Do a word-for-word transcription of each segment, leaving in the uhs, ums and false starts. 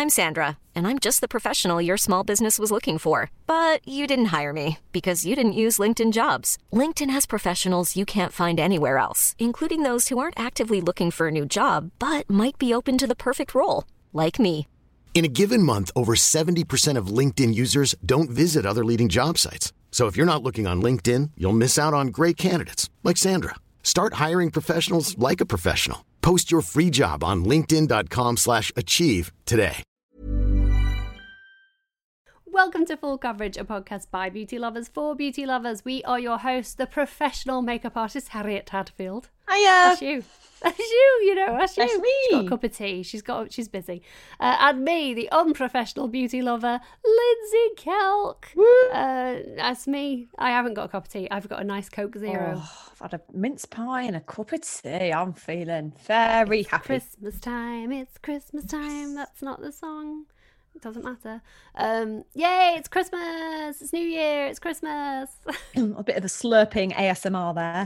I'm Sandra, and I'm just the professional your small business was looking for. But you didn't hire me because you didn't use LinkedIn Jobs. LinkedIn has professionals you can't find anywhere else, including those who aren't actively looking for a new job, but might be open to the perfect role, like me. In a given month, over seventy percent of LinkedIn users don't visit other leading job sites. So if you're not looking on LinkedIn, you'll miss out on great candidates like Sandra. Start hiring professionals like a professional. Post your free job on linkedin.com slash achieve today. Welcome to Full Coverage, a podcast by beauty lovers for beauty lovers. We are your hosts, the professional makeup artist, Harriet Hadfield. Hiya. That's you. That's you, you know, that's you. That's me. She's got a cup of tea. She's got, she's busy. Uh, and me, the unprofessional beauty lover, Lindsay Kelk. Uh, that's me. I haven't got a cup of tea. I've got a nice Coke Zero. Oh, I've had a mince pie and a cup of tea. I'm feeling very it's happy. Christmas time. It's Christmas time. That's not the song. It doesn't matter. Um, yay, it's Christmas. It's New Year. It's Christmas. A bit of a slurping A S M R there.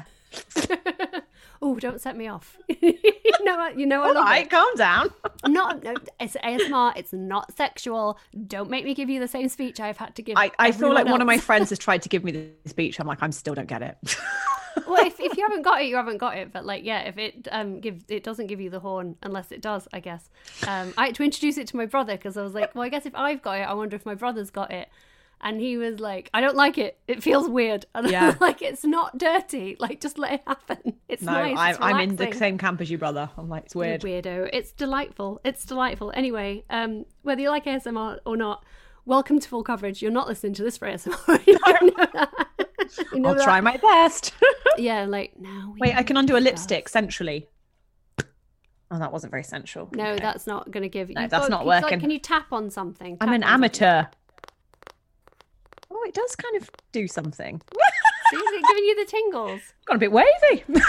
Oh, don't set me off. you know what? You know I All love right, it. calm down. Not, no, it's A S M R. It's not sexual. Don't make me give you the same speech I've had to give. I, I feel like else. one of my friends has tried to give me the speech. I'm like, I still don't get it. Well, if, if you haven't got it, you haven't got it. But like, yeah, if it um give it doesn't give you the horn unless it does, I guess. Um, I had to introduce it to my brother because I was like, well, I guess if I've got it, I wonder if my brother's got it. And he was like, I don't like it. It feels weird. And Yeah. I'm like, it's not dirty. Like, just let it happen. It's No, nice. I, It's I'm in the relaxing. same camp as you, brother. I'm like, it's weird. You weirdo. It's delightful. It's delightful. Anyway, um, whether you like A S M R or not, welcome to Full Coverage. You're not listening to this for A S M R. You know that. You know I'll that. try my best. Yeah, like, now we Wait, I can undo a discuss. lipstick centrally. Oh, that wasn't very sensual. No, Okay. that's not going to give you. No, you've that's got- not it's like, working. can you tap on something? I'm Tap an on something. amateur. Oh, it does kind of do something. See, is it giving you the tingles? Got a bit wavy. What,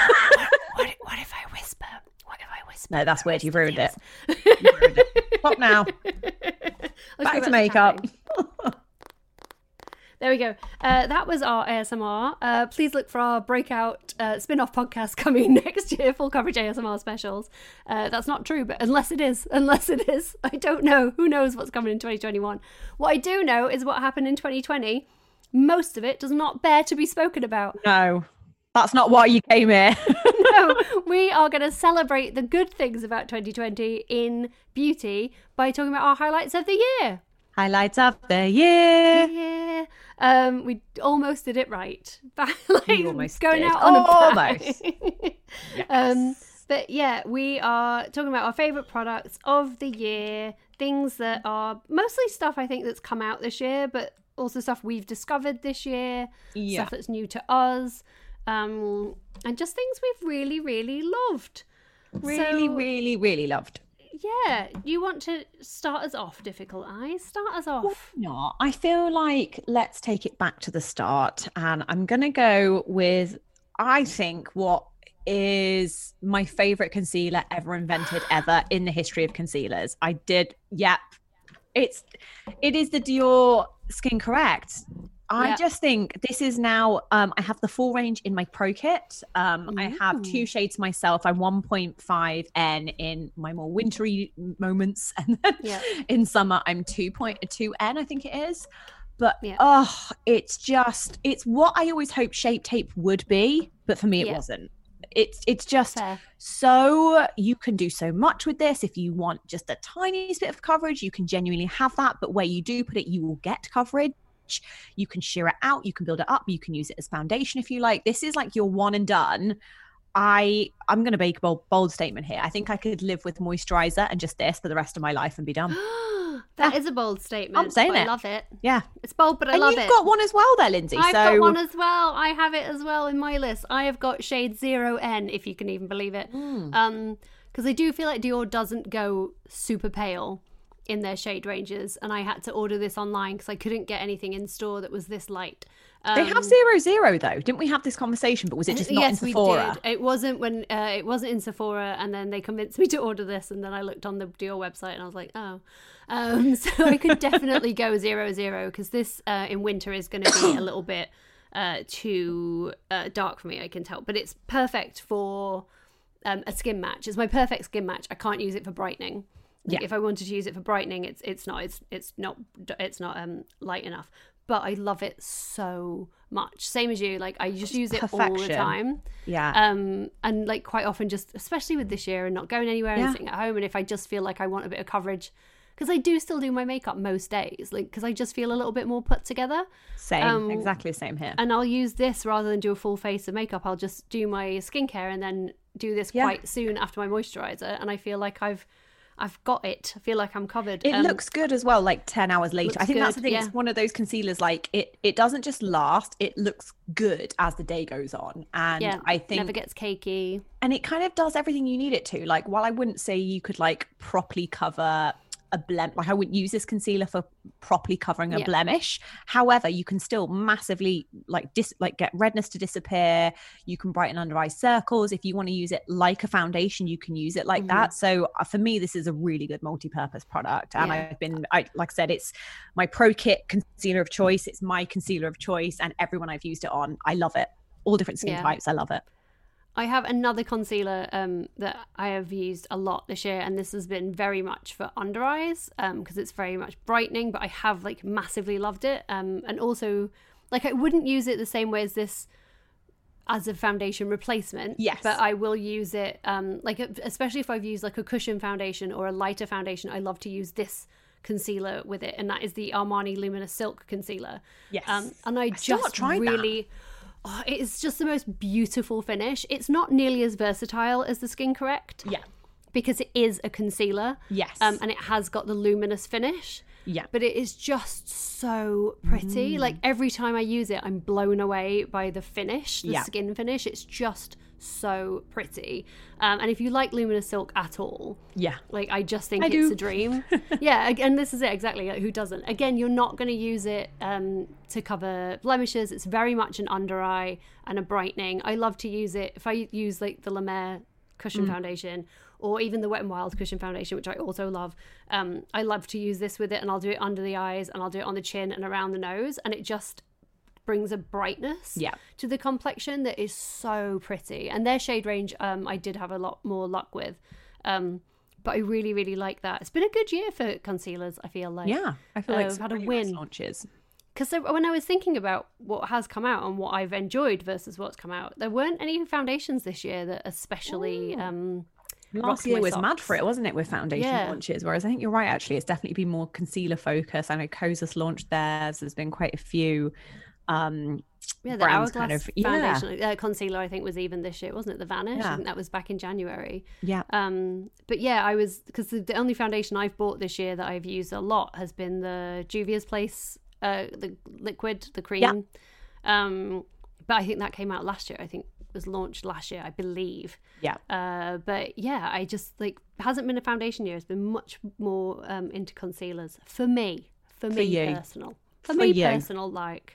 what, what if I whisper? What if I whisper? No, that's weird. You've ruined it. Yes. You've ruined it. Stop now. Let's Back go to makeup. tapping. There we go. Uh, that was our A S M R. Uh, please look for our breakout uh, spin-off podcast coming next year, Full Coverage A S M R specials. Uh, that's not true, but unless it is, unless it is, I don't know. Who knows what's coming in twenty twenty-one? What I do know is what happened in twenty twenty. Most of it does not bear to be spoken about. No, that's not why you came here. No, we are going to celebrate the good things about twenty twenty in beauty by talking about our highlights of the year. Highlights of the year. Yeah, um, we almost did it right. like You almost going did. out on a Almost. bang. Yes. Um, but yeah, we are talking about our favourite products of the year, things that are mostly stuff I think that's come out this year, but also stuff we've discovered this year, Yeah. stuff that's new to us, um, and just things we've really, really loved. Really, So- really, really loved. Yeah, you want to start us off, Difficult Eyes? Start us off. Not. I feel like let's take it back to the start, and I'm going to go with, I think, what is my favorite concealer ever invented ever in the history of concealers. I did, yep. It's, it is the Dior Skin Correct. I Yep. just think this is now, um, I have the full range in my Pro Kit. Um, I have two shades myself. I'm one point five N in my more wintry moments. And then Yep. in summer, I'm two point two N, I think it is. But, Yep. oh, it's just, it's what I always hoped Shape Tape would be. But for me, it Yep. wasn't. It's it's just Fair. so you can do so much with this. If you want just the tiniest bit of coverage, you can genuinely have that. But where you do put it, you will get coverage. You can sheer it out, you can build it up, you can use it as foundation if you like. This is like your one and done. I I'm gonna make a bold, bold statement here. I think I could live with moisturizer and just this for the rest of my life and be done. That is a bold statement. I'm saying but I it. love it. Yeah. It's bold, but I And love you've it. got one as well there, Lindsay. I've so got one as well. I have it as well in my list. I have got shade zero N, if you can even believe it. Mm. Um, because I do feel like Dior doesn't go super pale in their shade ranges, and I had to order this online because I couldn't get anything in store that was this light. Um, they have zero zero though. Didn't we have this conversation? But was it just not yes, in Sephora? we did. It wasn't when uh, it wasn't in Sephora, and then they convinced me to order this, and then I looked on the Dior website and I was like, oh. Um, so I could definitely go zero zero because this uh, in winter is going to be a little bit uh, too uh, dark for me, I can tell. But it's perfect for um, a skin match. It's my perfect skin match. I can't use it for brightening. Like Yeah. if I wanted to use it for brightening, it's it's not it's it's not it's not um light enough. But I love it so much. Same as you. Like I just use it all the perfection. time. Yeah. Um, and like quite often, just especially with this year and not going anywhere Yeah. and sitting at home, and if I just feel like I want a bit of coverage, because I do still do my makeup most days, like because I just feel a little bit more put together. Same. um, Exactly the same here. And I'll use this rather than do a full face of makeup. I'll just do my skincare and then do this Yeah. quite soon after my moisturizer, and I feel like I've I've got it. I feel like I'm covered. It Um, looks good as well, like ten hours later. I looks think that's the good, thing. yeah. It's one of those concealers, like it, it doesn't just last, it looks good as the day goes on. And yeah, I think, never gets cakey. and it kind of does everything you need it to. Like, while I wouldn't say you could like properly cover a blem, like I wouldn't use this concealer for properly covering a Yeah. blemish. However, you can still massively like dis like get redness to disappear. You can brighten under eye circles. If you want to use it like a foundation, you can use it like Mm-hmm. that. So uh, for me, this is a really good multi-purpose product. And Yeah. I've been, I like I said, it's my Pro Kit concealer of choice. It's my concealer of choice, and everyone I've used it on, I love it. All different skin Yeah. types, I love it. I have another concealer um, that I have used a lot this year, and this has been very much for under eyes because it's very much brightening, but I have like massively loved it. Um, and also, like I wouldn't use it the same way as this as a foundation replacement. Yes. But I will use it, um, like especially if I've used like a cushion foundation or a lighter foundation, I love to use this concealer with it, and that is the Armani Luminous Silk Concealer. Yes. Um, and I, I still not just tried that. really... Oh, it is just the most beautiful finish. It's not nearly as versatile as the Skin Correct Yeah. because it is a concealer. Yes. Um, and it has got the luminous finish. Yeah. But it is just so pretty. Mm. Like every time I use it, I'm blown away by the finish, the Yeah. skin finish. It's just so pretty. Um, and if you like Luminous Silk at all, Yeah. like I just think I it's do. a dream. Yeah, ag- and this is it exactly. Like, who doesn't? Again, you're not going to use it um, to cover blemishes. It's very much an under eye and a brightening. I love to use it if I use like the La Mer cushion foundation or even the Wet n Wild cushion foundation, which I also love. Um, I love to use this with it, and I'll do it under the eyes, and I'll do it on the chin and around the nose, and it just brings a brightness Yeah. to the complexion that is so pretty. And their shade range um I did have a lot more luck with, um but I really really like that. It's been a good year for concealers, I feel like. Yeah. I feel Uh, like we've some had a really nice win. launches. Because when I was thinking about what has come out and what I've enjoyed versus what's come out, there weren't any foundations this year that especially um Last rocked year my was mad socks. for it, wasn't it, with foundation Yeah. launches? Whereas I think you're right, actually. It's definitely been more concealer focused. I know Kosas launched theirs. There's been quite a few um, Yeah, the brands Hourglass kind of. Yeah. foundation uh, concealer, I think, was even this year, wasn't it? The Vanish. Yeah. I think that was back in January. Yeah. Um, but yeah, I was because the, the only foundation I've bought this year that I've used a lot has been the Juvia's Place, uh, the liquid, the cream. Yeah. Um, but I think that came out last year. I think it was launched last year, I believe. Yeah. Uh, but yeah, I just like hasn't been a foundation year. It's been much more um, into concealers for me. For me you. personal. For, For me you. personal, like.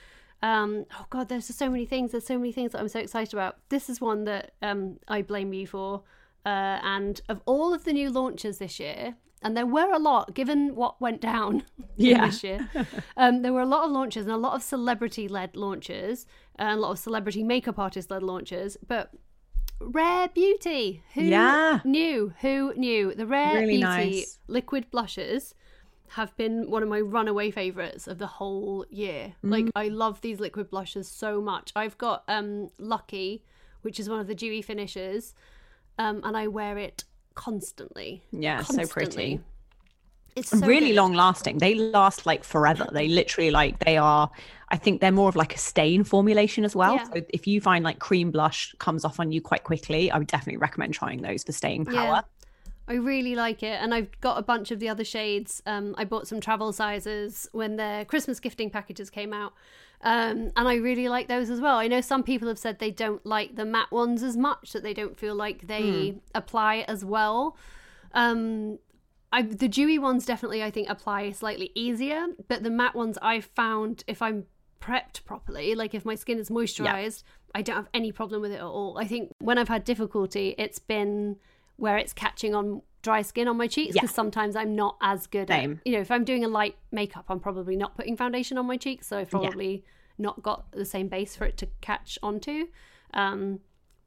Um, oh God, there's just so many things. There's so many things that I'm so excited about. This is one that um, I blame you for. Uh, and of all of the new launches this year, and there were a lot, given what went down Yeah. this year, um, there were a lot of launches and a lot of celebrity-led launches and a lot of celebrity makeup artist-led launches. But Rare Beauty, who Yeah. knew? Who knew? The Rare Really Beauty nice. liquid blushes have been one of my runaway favorites of the whole year. Mm. Like I love these liquid blushes so much. I've got um Lucky, which is one of the dewy finishes, um and I wear it constantly. Yeah, so pretty. Constantly. It's so Really good. long lasting. They last like forever. They literally like they are I think they're more of like a stain formulation as well. Yeah. So if you find like cream blush comes off on you quite quickly, I would definitely recommend trying those for staying power. Yeah. I really like it, and I've got a bunch of the other shades. Um, I bought some travel sizes when their Christmas gifting packages came out, um, and I really like those as well. I know some people have said they don't like the matte ones as much, that they don't feel like they Mm. apply as well. Um, I, the dewy ones definitely, I think, apply slightly easier, but the matte ones I've found, if I'm prepped properly, like if my skin is moisturized, I don't have any problem with it at all. I think when I've had difficulty, it's been where it's catching on dry skin on my cheeks, because Yeah. sometimes I'm not as good Same. at, you know, if I'm doing a light makeup, I'm probably not putting foundation on my cheeks, so I've probably not got the same base for it to catch onto. Um,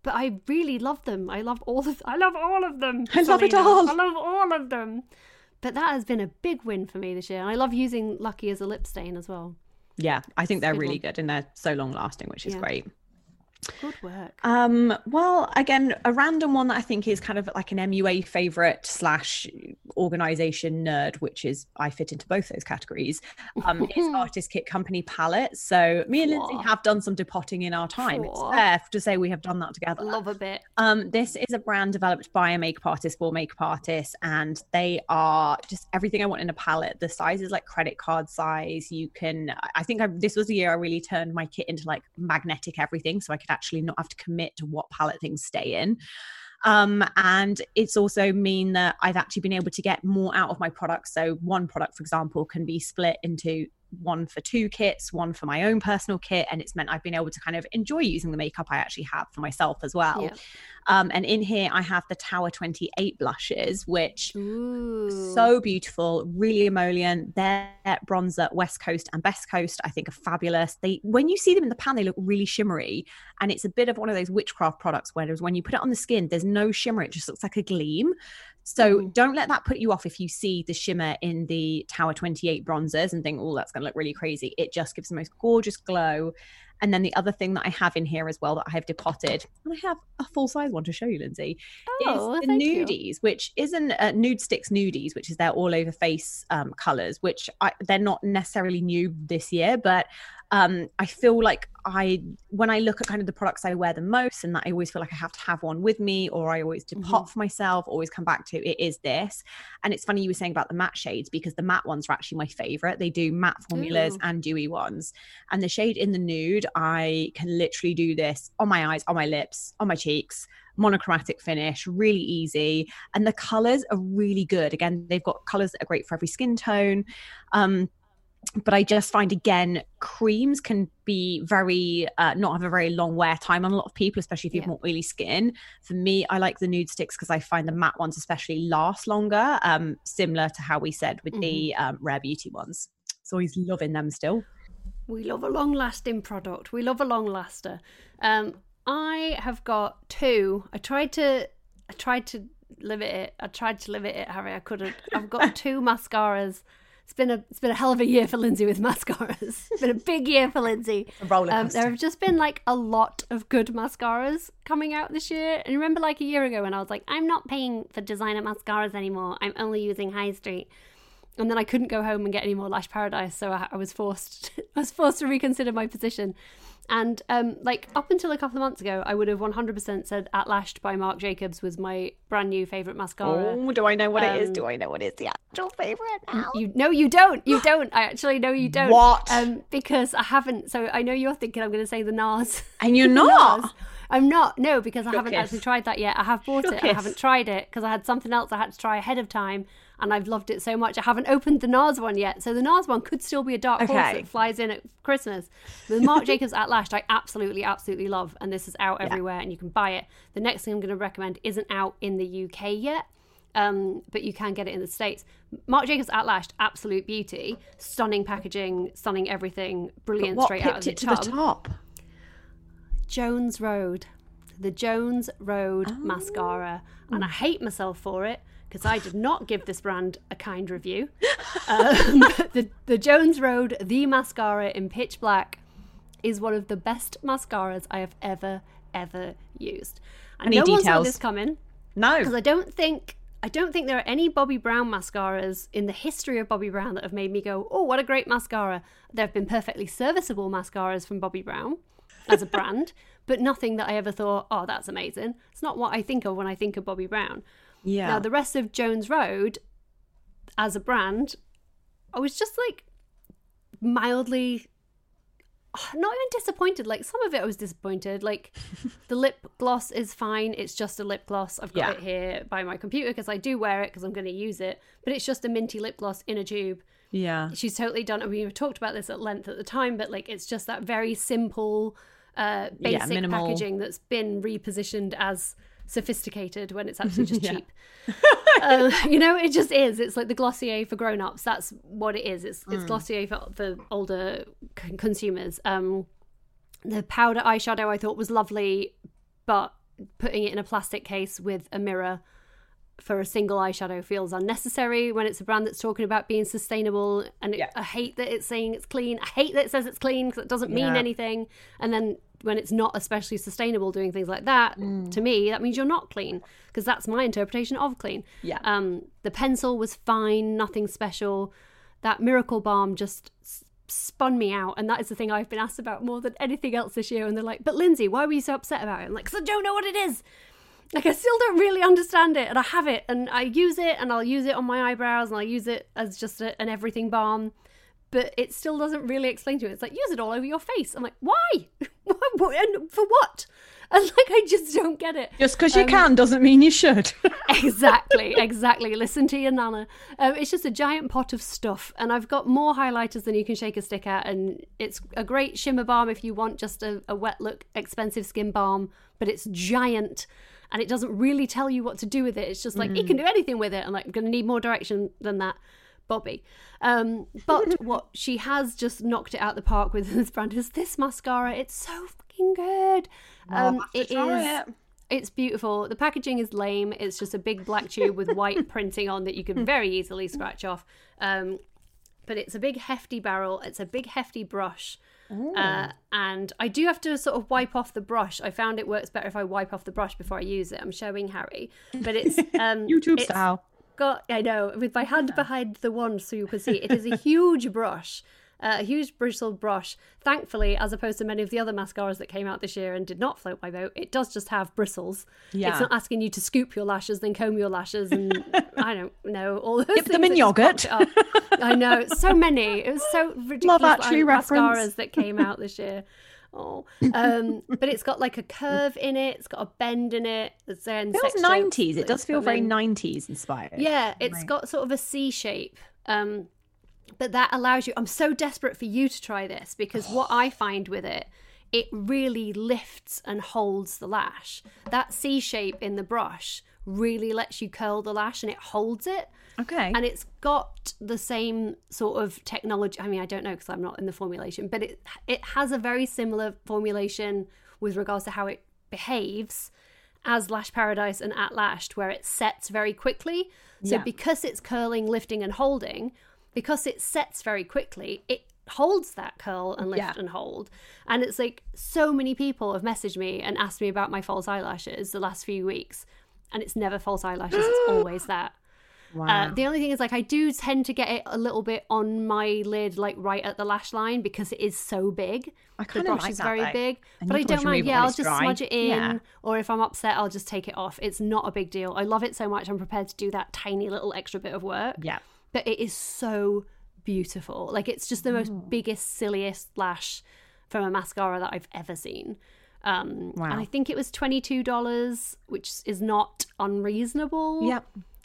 but I really love them. I love all of I love all of them. I love it Selena. all. I love all of them. But that has been a big win for me this year. And I love using Lucky as a lip stain as well. Yeah, I think they're Good really one. good and they're so long lasting, which is Yeah. great. Good work. Um, well, again, a random one that I think is kind of like an M U A favorite slash organization nerd, which is I fit into both those categories, um, is Artist Kit Company palettes. So me and Lindsay Aw. have done some depotting in our time. It's Aw. fair to say we have done that together. Love a bit. Um, this is a brand developed by a makeup artist for makeup artists, and they are just everything I want in a palette. The size is like credit card size. You can, I think I, this was the year I really turned my kit into like magnetic everything, so I could actually not have to commit to what palette things stay in. Um, and it's also mean that I've actually been able to get more out of my products. So one product, for example, can be split into one for two kits, one for my own personal kit, and it's meant I've been able to kind of enjoy using the makeup I actually have for myself as well. Yeah. Um, and in here I have the Tower twenty-eight blushes, which Ooh. so beautiful, really emollient. Their bronzer, West Coast and Best Coast, I think are fabulous. They, when you see them in the pan, they look really shimmery, and it's a bit of one of those witchcraft products where when you put it on the skin, there's no shimmer, it just looks like a gleam. So Mm. don't let that put you off if you see the shimmer in the Tower twenty-eight bronzers and think, oh, that's going to look really crazy. It just gives the most gorgeous glow. And then the other thing that I have in here as well that I have depotted, and I have a full-size one to show you, Lindsay, Oh, is the thank you. Nudies, which isn't uh, Nude Sticks Nudies, which is their all-over-face um, colours, which I, they're not necessarily new this year, but um, I feel like I, when I look at kind of the products I wear the most, and that I always feel like I have to have one with me, or I always depot Mm-hmm. for myself, always come back to, it is this. And it's funny you were saying about the matte shades, because the matte ones are actually my favorite. They do matte formulas Ooh. and dewy ones. And the shade in the nude, I can literally do this on my eyes, on my lips, on my cheeks, monochromatic finish, really easy. And the colors are really good. Again, they've got colors that are great for every skin tone. Um, but I just find, again, creams can be very, uh, not have a very long wear time on a lot of people, especially if you have Yeah. more oily skin. For me, I like the nude sticks because I find the matte ones especially last longer, um, similar to how we said with the um, Rare Beauty ones. So always loving them still. We love a long-lasting product. We love a long-laster. Um, I have got two. I tried to, I tried to limit it. I tried to limit it, Harry. I couldn't. I've got two mascaras. It's been a, it's been a hell of a year for Lindsay with mascaras. It's been a big year for Lindsay. A roller Um, coaster. there have just been like a lot of good mascaras coming out this year. And remember, like a year ago, when I was like, I'm not paying for designer mascaras anymore. I'm only using High Street. And then I couldn't go home and get any more Lash Paradise, so I, I was forced. I was forced to reconsider my position. And um, like up until a couple of months ago, I would have one hundred percent said At Lashed by Marc Jacobs was my brand new favorite mascara. Oh, do I know what it is? Um, Do I know what is the actual favorite now? You no, you don't. You don't. I actually know you don't. What? Um, because I haven't. So I know you're thinking I'm going to say the NARS. And you're The not. NARS. I'm not. No, because I Shook haven't kiss. actually tried that yet. I have bought Shook it. And I kiss. haven't tried it because I had something else I had to try ahead of time, and I've loved it so much. I haven't opened the NARS one yet, so the NARS one could still be a dark horse Okay. that flies in at Christmas. The Marc Jacobs At Lashed, I absolutely, absolutely love, and this is out everywhere, and you can buy it. The next thing I'm going to recommend isn't out in the U K yet. Um, but you can get it in the States. Marc Jacobs At Lashed, absolute beauty, stunning packaging, stunning everything, brilliant What straight out of pipped the it to tub. the top? Jones Road, the Jones Road Oh. mascara, and I hate myself for it because I did not give this brand a kind review. Um, the the Jones Road, the mascara in pitch black, is one of the best mascaras I have ever ever used. And Any no one saw details? this coming No. because I don't think. I don't think there are any Bobbi Brown mascaras in the history of Bobbi Brown that have made me go, oh, what a great mascara. There have been perfectly serviceable mascaras from Bobbi Brown as a brand, but nothing that I ever thought, oh, that's amazing. It's not what I think of when I think of Bobbi Brown. Yeah. Now, the rest of Jones Road as a brand, I was just like mildly, not even disappointed. Like some of it I was disappointed. Like the lip gloss is fine. It's just a lip gloss. I've got Yeah. it here by my computer because I do wear it because I'm going to use it. But it's just a minty lip gloss in a tube. yeah. She's totally done. I mean, we talked about this at length at the time, but like it's just that very simple, uh, Yeah, basic minimal. packaging that's been repositioned as sophisticated when it's actually just Yeah. cheap. uh, you know, it just is. It's like the Glossier for grown-ups. That's what it is. It's it's Glossier for, for older c- consumers. Um, the powder eyeshadow I thought was lovely, but putting it in a plastic case with a mirror for a single eyeshadow feels unnecessary when it's a brand that's talking about being sustainable. And it, Yeah. I hate that it's saying it's clean. I hate that it says it's clean because it doesn't mean Yeah. anything. And then when it's not especially sustainable doing things like that, Mm. to me, that means you're not clean, because that's my interpretation of clean. Yeah. Um, the pencil was fine, nothing special. That Miracle Balm just s- spun me out. And that is the thing I've been asked about more than anything else this year. And they're like, but Lindsay, why were you so upset about it? I'm like, because I don't know what it is. Like, I still don't really understand it, and I have it, and I use it, and I'll use it on my eyebrows, and I'll use it as just a, an everything balm, but it still doesn't really explain to me. It's like, use it all over your face. I'm like, why? And for what? And like, I just don't get it. Just because you Um, can doesn't mean you should. Exactly, exactly. Listen to your nana. Um, it's just a giant pot of stuff, and I've got more highlighters than you can shake a stick at, and it's a great shimmer balm if you want just a, a wet look, expensive skin balm, but it's giant, and it doesn't really tell you what to do with it. It's just like, you can do anything with it. I'm like, I'm going to need more direction than that, Bobby. Um, but what she has just knocked it out the park with this brand is this mascara. It's so fucking good. Um, it is... It's beautiful. The packaging is lame. It's just a big black tube with white printing on that you can very easily scratch off. Um, but it's a big hefty barrel. It's a big hefty brush. Uh, and I do have to sort of wipe off the brush. I found it works better if I wipe off the brush before I use it. I'm showing Harry. But it's... Um, YouTube it's style. Got, I know, with my hand behind the wand so you can see. It is a huge brush. Uh, a huge bristled brush. Thankfully, as opposed to many of the other mascaras that came out this year and did not float my boat, it does just have bristles. Yeah. It's not asking you to scoop your lashes, then comb your lashes, and I don't know, all those Dip things them in that just yogurt. popped up. I know, so many. It was so ridiculous. Love Actually like, reference. mascaras that came out this year. Oh, um, but it's got like a curve in it. It's got a bend in it. It's then It feels nineties. It does feel very nineties inspired. Yeah, it's Right. got sort of a C shape. Um, but that allows you, I'm so desperate for you to try this, because what I find with it, it really lifts and holds the lash. That C shape in the brush really lets you curl the lash, and it holds it. Okay. And it's got the same sort of technology. I mean, I don't know because I'm not in the formulation, but it it has a very similar formulation with regards to how it behaves as Lash Paradise and At Lashed, where it sets very quickly. So Yeah. because it's curling, lifting, and holding, because it sets very quickly, it holds that curl and lift Yeah. and hold. And it's like, so many people have messaged me and asked me about my false eyelashes the last few weeks, and it's never false eyelashes. It's always that. Wow. Uh, the only thing is, like, I do tend to get it a little bit on my lid, like right at the lash line, because it is so big. I The kinda brush like is that, very though. big, And but you I can don't always mind. remove it Yeah, when I'll it's just dry. smudge it in, Yeah. or if I'm upset, I'll just take it off. It's not a big deal. I love it so much. I'm prepared to do that tiny little extra bit of work. Yeah. But it is so beautiful. Like, it's just the most biggest, silliest lash from a mascara that I've ever seen. Um, Wow. And I think it was twenty-two dollars, which is not unreasonable. Yep.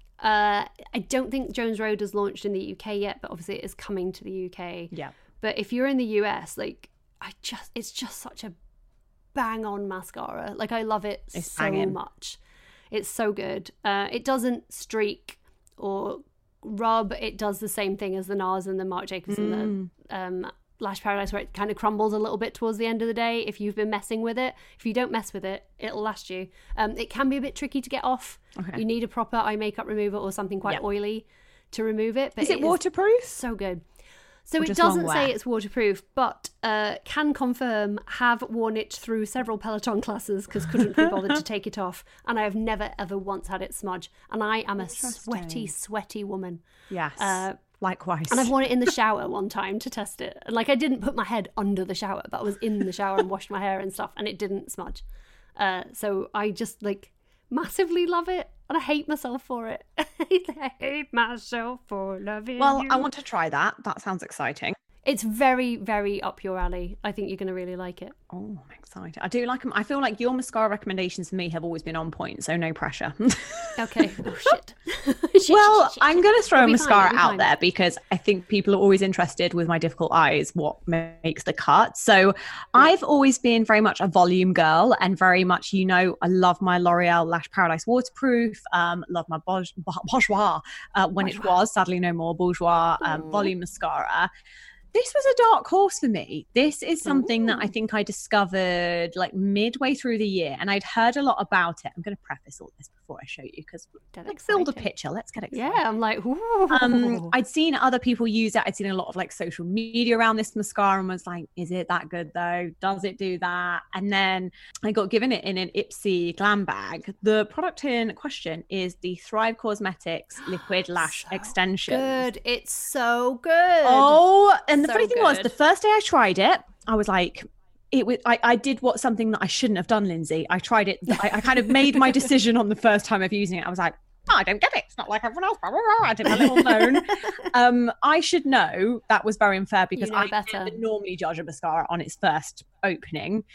Uh, I don't think Jones Road has launched in the U K yet, but obviously it is coming to the U K. Yeah. But if you're in the U S, like, I just, it's just such a bang on mascara. Like, I love it It's so banging. much. It's so good. Uh, it doesn't streak or rub. It does the same thing as the NARS and the Marc Jacobs and Mm. the um, Lash Paradise, where it kind of crumbles a little bit towards the end of the day if you've been messing with it. If you don't mess with it, it'll last you. Um, it can be a bit tricky to get off. Okay. You need a proper eye makeup remover or something quite Yep. oily to remove it. But Is it waterproof? so good. So Or it just long doesn't say wear? it's waterproof, but uh, can confirm have worn it through several Peloton classes because couldn't be bothered to take it off. And I have never, ever once had it smudge. And I am a sweaty, sweaty woman. Yes. Uh, Likewise. And I've worn it in the shower one time to test it. And like, I didn't put my head under the shower, but I was in the shower and washed my hair and stuff, and it didn't smudge. Uh, so I just like massively love it, and I hate myself for it. I hate myself for loving Well, you. I want to try that. That sounds exciting. It's very, very up your alley. I think you're going to really like it. Oh, I'm excited. I do like them. I feel like your mascara recommendations for me have always been on point, so no pressure. Okay. Oh, shit. Shit, Well, shit, shit, I'm shit. going to throw It'll a be fine, mascara it'll be out fine. there because I think people are always interested with my difficult eyes, what makes the cut. So I've always been very much a volume girl and very much, you know, I love my L'Oreal Lash Paradise Waterproof, um, love my Bourj- Bourjois uh, when it Bourjois. was, sadly no more, Bourjois um, Aw. volume mascara. this was a dark horse for me. This is something Ooh. that I think I discovered like midway through the year, and I'd heard a lot about it. I'm going to preface all this before I show you because like build a picture. Let's get excited. Yeah, I'm like, ooh. Um, I'd seen other people use it. I'd seen a lot of like social media around this mascara and was like, is it that good though? Does it do that? And then I got given it in an Ipsy glam bag. The product in question is the Thrive Cosmetics Liquid Lash so Extension. Good. It's so good. Oh, and the so funny thing good. was, the first day I tried it, I was like, it was, I, I did what something that I shouldn't have done, Lindsay. I tried it. I, I kind of made my decision on the first time of using it. I was like, oh, I don't get it. It's not like everyone else. I did my little moan. um, I should know that was very unfair because you know I better. never normally judge a mascara on its first opening.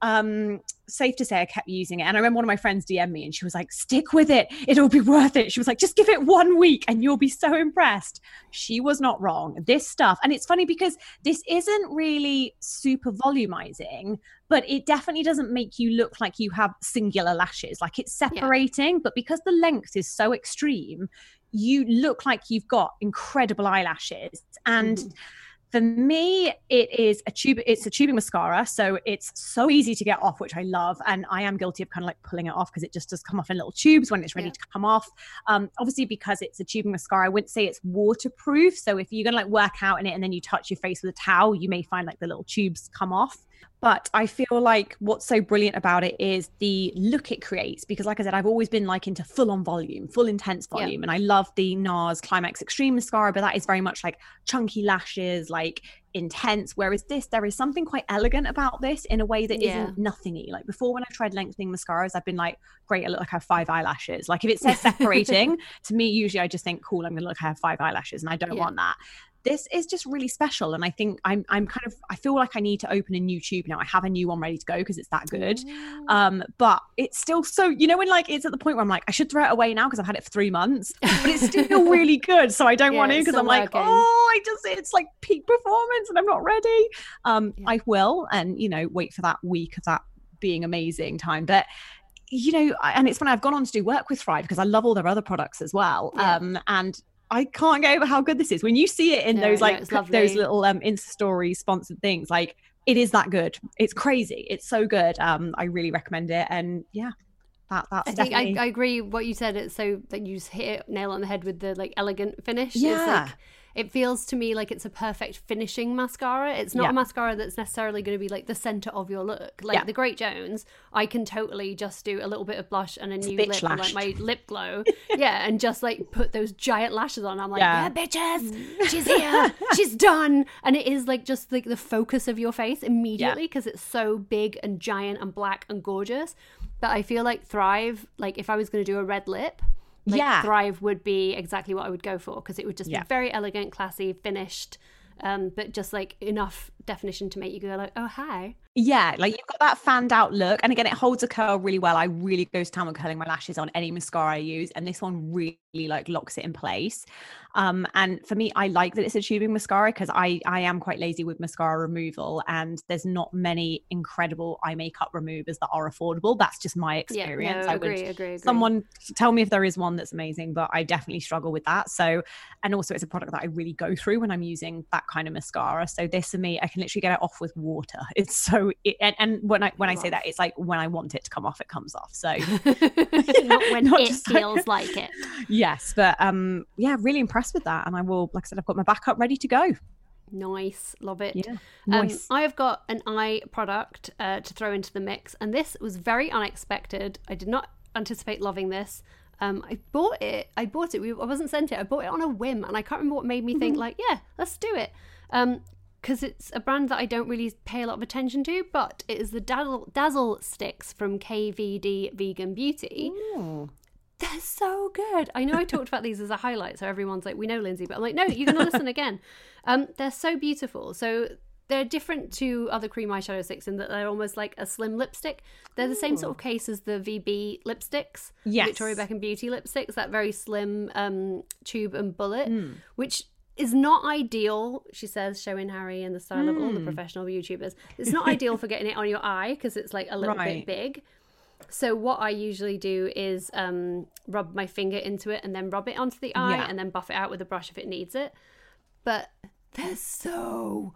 Um, safe to say I kept using it. And I remember one of my friends D M'd me and she was like, stick with it. It'll be worth it. She was like, just give it one week and you'll be so impressed. She was not wrong. This stuff. And it's funny because this isn't really super volumizing, but it definitely doesn't make you look like you have singular lashes. Like it's separating, yeah. but because the length is so extreme, you look like you've got incredible eyelashes. And mm. for me, it is a tube. It's a tubing mascara, so it's so easy to get off, which I love. And I am guilty of kind of like pulling it off because it just does come off in little tubes when it's ready yeah. to come off. Um, obviously, because it's a tubing mascara, I wouldn't say it's waterproof. So if you're gonna like work out in it and then you touch your face with a towel, you may find like the little tubes come off. But I feel like what's so brilliant about it is the look it creates. Because like I said, I've always been like into full on volume, full intense volume. Yeah. And I love the NARS Climax Extreme Mascara, but that is very much like chunky lashes, like intense. Whereas this, there is something quite elegant about this in a way that yeah. isn't nothingy. Like before when I've tried lengthening mascaras, I've been like, great, I look like I have five eyelashes. Like if it says separating, to me, usually I just think, cool, I'm going to look like I have five eyelashes and I don't yeah. want that. This is just really special. And I think I'm I'm kind of, I feel like I need to open a new tube now. I have a new one ready to go because it's that good. Um, but it's still so, you know, when like it's at the point where I'm like, I should throw it away now because I've had it for three months, but it's still really good. So I don't yeah, want to because I'm working. like, oh, I just, it's like peak performance and I'm not ready. Um, yeah. I will, and, you know, wait for that week of that being amazing time. But you know, and it's when I've gone on to do work with Thrive because I love all their other products as well. Yeah. Um, and I can't get over how good this is. When you see it in no, those like no, those little um Insta story sponsored things, like it is that good. It's crazy. It's so good. Um, I really recommend it. And yeah, that that's I think definitely. I, I agree what you said. It's so that you just hit it nail on the head with the like elegant finish. Yeah. It's like, it feels to me like it's a perfect finishing mascara. It's not yeah. a mascara that's necessarily going to be like the center of your look. Like yeah. the Great Jones, I can totally just do a little bit of blush and a new lip, and, like my lip glow. yeah, and just like put those giant lashes on. I'm like, yeah, yeah bitches, she's here, she's done. And it is like just like the focus of your face immediately because yeah. it's so big and giant and black and gorgeous. But I feel like Thrive, like if I was going to do a red lip, Like yeah. Thrive would be exactly what I would go for because it would just yeah. be very elegant, classy, finished, um, but just like enough definition to make you go like, oh, hi. Yeah, like you've got that fanned out look. And again, it holds a curl really well. I really go to town with curling my lashes on any mascara I use. And this one really like locks it in place. Um, and for me, I like that it's a tubing mascara because I, I am quite lazy with mascara removal. And there's not many incredible eye makeup removers that are affordable. That's just my experience. Yeah, no, I agree, would, agree, agree. Someone tell me if there is one that's amazing, but I definitely struggle with that. So, and also it's a product that I really go through when I'm using that kind of mascara. So this for me, I can literally get it off with water. It's so It, and, and when I when I say that, it's like when I want it to come off, it comes off. So not when not it feels like, like it. Yes, but um, yeah, really impressed with that. And I will, like I said, I've got my backup ready to go. Nice, love it. Yeah, nice. Um, I have got an eye product uh, to throw into the mix, and this was very unexpected. I did not anticipate loving this. Um, I bought it. I bought it. We, I wasn't sent it. I bought it on a whim, and I can't remember what made me think like, yeah, let's do it. Um. Because it's a brand that I don't really pay a lot of attention to, but it is the Dazzle, Dazzle Sticks from K V D Vegan Beauty. Ooh. They're so good. I know I talked about these as a highlight, so everyone's like, we know Lindsay, but I'm like, no, you're going to listen again. Um, they're so beautiful. So they're different to other cream eyeshadow sticks in that they're almost like a slim lipstick. They're the same sort of case as the V B lipsticks, yes. Victoria Beckham Beauty lipsticks, that very slim um, tube and bullet, mm. which is not ideal, she says, showing Harry and the style mm. of all the professional YouTubers. It's not ideal for getting it on your eye because it's like a little right. bit big. So what I usually do is um, rub my finger into it and then rub it onto the eye yeah. and then buff it out with a brush if it needs it. But They're so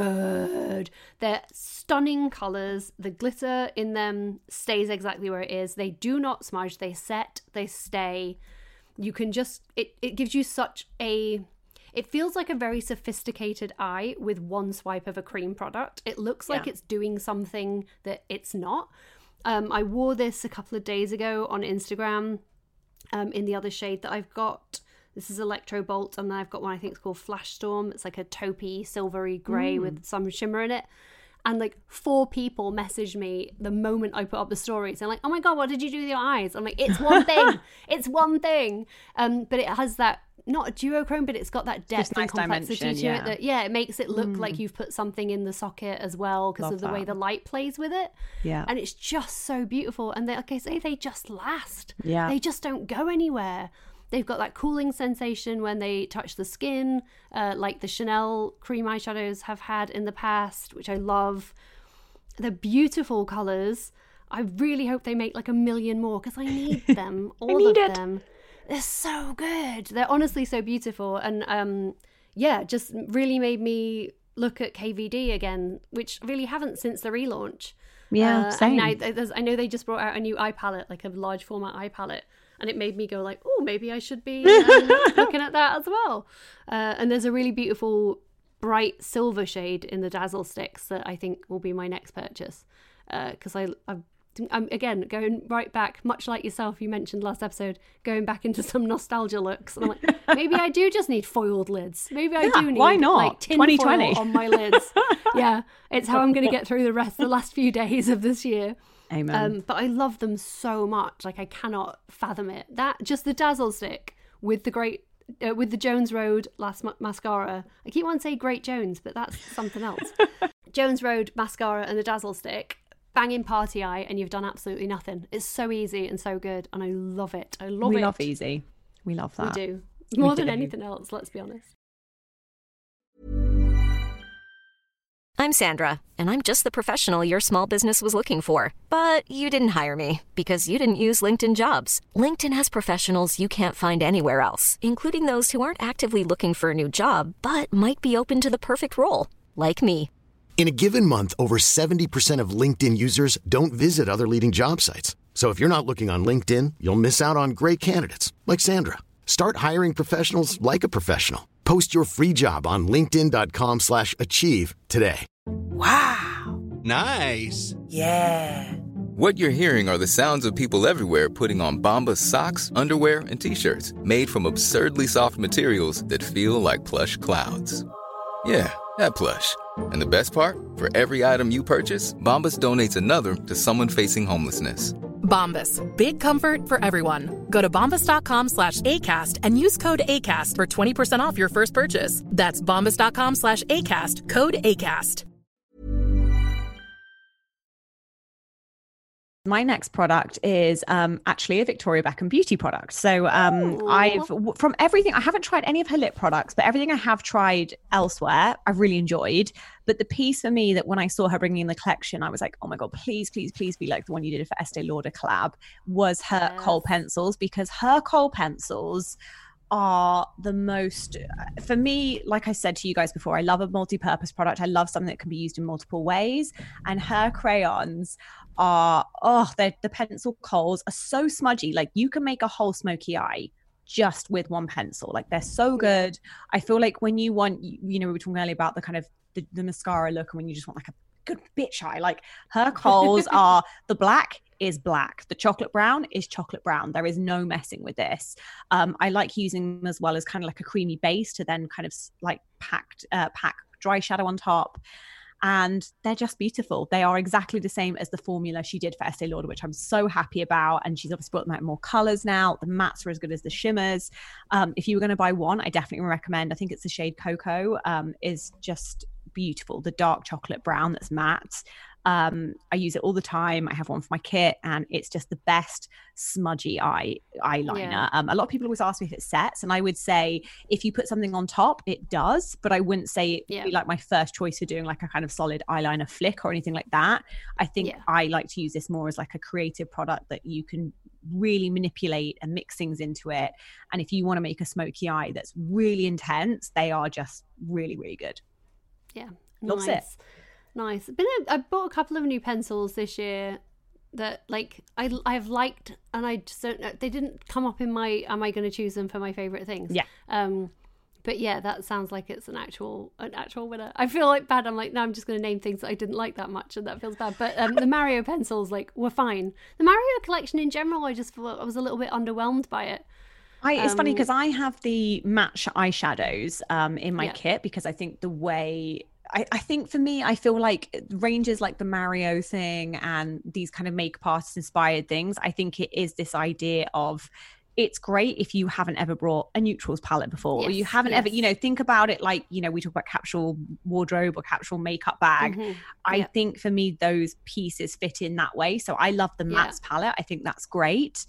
good. They're stunning colours. The glitter in them stays exactly where it is. They do not smudge. They set, they stay. You can just, it, it gives you such a, it feels like a very sophisticated eye with one swipe of a cream product. It looks like Yeah. it's doing something that it's not. Um, I wore this a couple of days ago on Instagram um, in the other shade that I've got. This is Electro Bolt, and then I've got one I think it's called Flash Storm. It's like a taupey, silvery grey mm. with some shimmer in it. And like four people messaged me the moment I put up the story saying like, oh my God, what did you do with your eyes? I'm like, it's one thing. It's one thing. Um, but it has that, not a duochrome, but it's got that depth nice and complexity to yeah. it. That, yeah, it makes it look mm. like you've put something in the socket as well because of the that. way the light plays with it. Yeah. And it's just so beautiful. And they, like I say, they just last. Yeah. They just don't go anywhere. They've got that cooling sensation when they touch the skin, uh, like the Chanel cream eyeshadows have had in the past, which I love. They're beautiful colours. I really hope they make like a million more because I need them, all need of it. them. They're so good. They're honestly so beautiful. And um, yeah, just really made me look at K V D again, which I really haven't since the relaunch. Yeah, uh, same. And I, I know they just brought out a new eye palette, like a large format eye palette. And it made me go like, oh, maybe I should be um, looking at that as well. Uh, and there's a really beautiful bright silver shade in the Dazzle Sticks that I think will be my next purchase. Because uh, I, I'm, I'm, again, going right back, much like yourself, you mentioned last episode, going back into some nostalgia looks. And I'm like, maybe I do just need foiled lids. Maybe I yeah, do need why not? like tin foil on my lids. Yeah, it's how I'm going to get through the rest, the last few days of this year. Amen. Um, but I love them so much. Like I cannot fathom it. That just the Dazzle Stick with the great, uh, with the Jones Road last ma- mascara. I keep wanting to say Great Jones, but that's something else. Jones Road mascara and the Dazzle Stick, banging party eye, and you've done absolutely nothing. It's so easy and so good, and I love it. I love we it. We love easy. We love that. We do more we than do. anything else. Let's be honest. I'm Sandra, and I'm just the professional your small business was looking for. But you didn't hire me because you didn't use LinkedIn Jobs. LinkedIn has professionals you can't find anywhere else, including those who aren't actively looking for a new job, but might be open to the perfect role, like me. In a given month, over seventy percent of LinkedIn users don't visit other leading job sites. So if you're not looking on LinkedIn, you'll miss out on great candidates like Sandra. Start hiring professionals like a professional. Post your free job on linkedin.com slash achieve today. Wow. Nice. Yeah. What you're hearing are the sounds of people everywhere putting on Bombas socks, underwear, and T-shirts made from absurdly soft materials that feel like plush clouds. Yeah, that plush. And the best part? For every item you purchase, Bombas donates another to someone facing homelessness. Bombas. Big comfort for everyone. Go to bombas.com slash ACAST and use code ACAST for twenty percent off your first purchase. That's bombas.com slash ACAST. Code ACAST. My next product is um, actually a Victoria Beckham beauty product. So um, I've, from everything, I haven't tried any of her lip products, but everything I have tried elsewhere, I've really enjoyed. But the piece for me that when I saw her bringing in the collection, I was like, oh my God, please, please, please be like the one you did for Estee Lauder collab, was her Yes. kohl pencils, because her kohl pencils are the most, for me, like I said to you guys before, I love a multi-purpose product. I love something that can be used in multiple ways. And her crayons are, oh, the pencil kohls are so smudgy. Like you can make a whole smoky eye just with one pencil. Like they're so good. I feel like when you want, you know, we were talking earlier about the kind of the, the mascara look, and when you just want like a good bitch eye, like her kohls are, the black is black, the chocolate brown is chocolate brown. There is no messing with this. Um, I like using them as well as kind of like a creamy base to then kind of like packed, uh, pack dry shadow on top. And they're just beautiful. They are exactly the same as the formula she did for Estee Lauder, which I'm so happy about. And she's obviously brought them out in more colors now. The mattes are as good as the shimmers. Um, if you were going to buy one, I definitely recommend, I think it's the shade Cocoa, um, is just beautiful. The dark chocolate brown that's matte. Um, I use it all the time. I have one for my kit, and it's just the best smudgy eye eyeliner. Yeah. Um, a lot of people always ask me if it sets, and I would say if you put something on top, it does, but I wouldn't say it would Yeah. be like my first choice for doing like a kind of solid eyeliner flick or anything like that. I think Yeah. I like to use this more as like a creative product that you can really manipulate and mix things into it. And if you want to make a smoky eye that's really intense, they are just really, really good. Yeah. Loves nice. it. Nice. Been a, I bought a couple of new pencils this year that like I I've liked, and I just don't know, they didn't come up in my am I going to choose them for my favorite things. Yeah. Um but yeah, that sounds like it's an actual an actual winner. I feel like bad. I'm like, no, I'm just going to name things that I didn't like that much, and that feels bad. But um, the Mario pencils like were fine. The Mario collection in general, I just felt I was a little bit underwhelmed by it. I, it's um, funny because I have the match eyeshadows um, in my yeah. kit, because I think the way I, I think for me, I feel like ranges like the Mario thing and these kind of makeup artist inspired things, I think it is this idea of, it's great if you haven't ever brought a neutrals palette before, yes, or you haven't yes. ever, you know, think about it like, you know, we talk about capsule wardrobe or capsule makeup bag. Mm-hmm. I yeah. think for me, those pieces fit in that way. So I love the Mattes yeah. palette. I think that's great.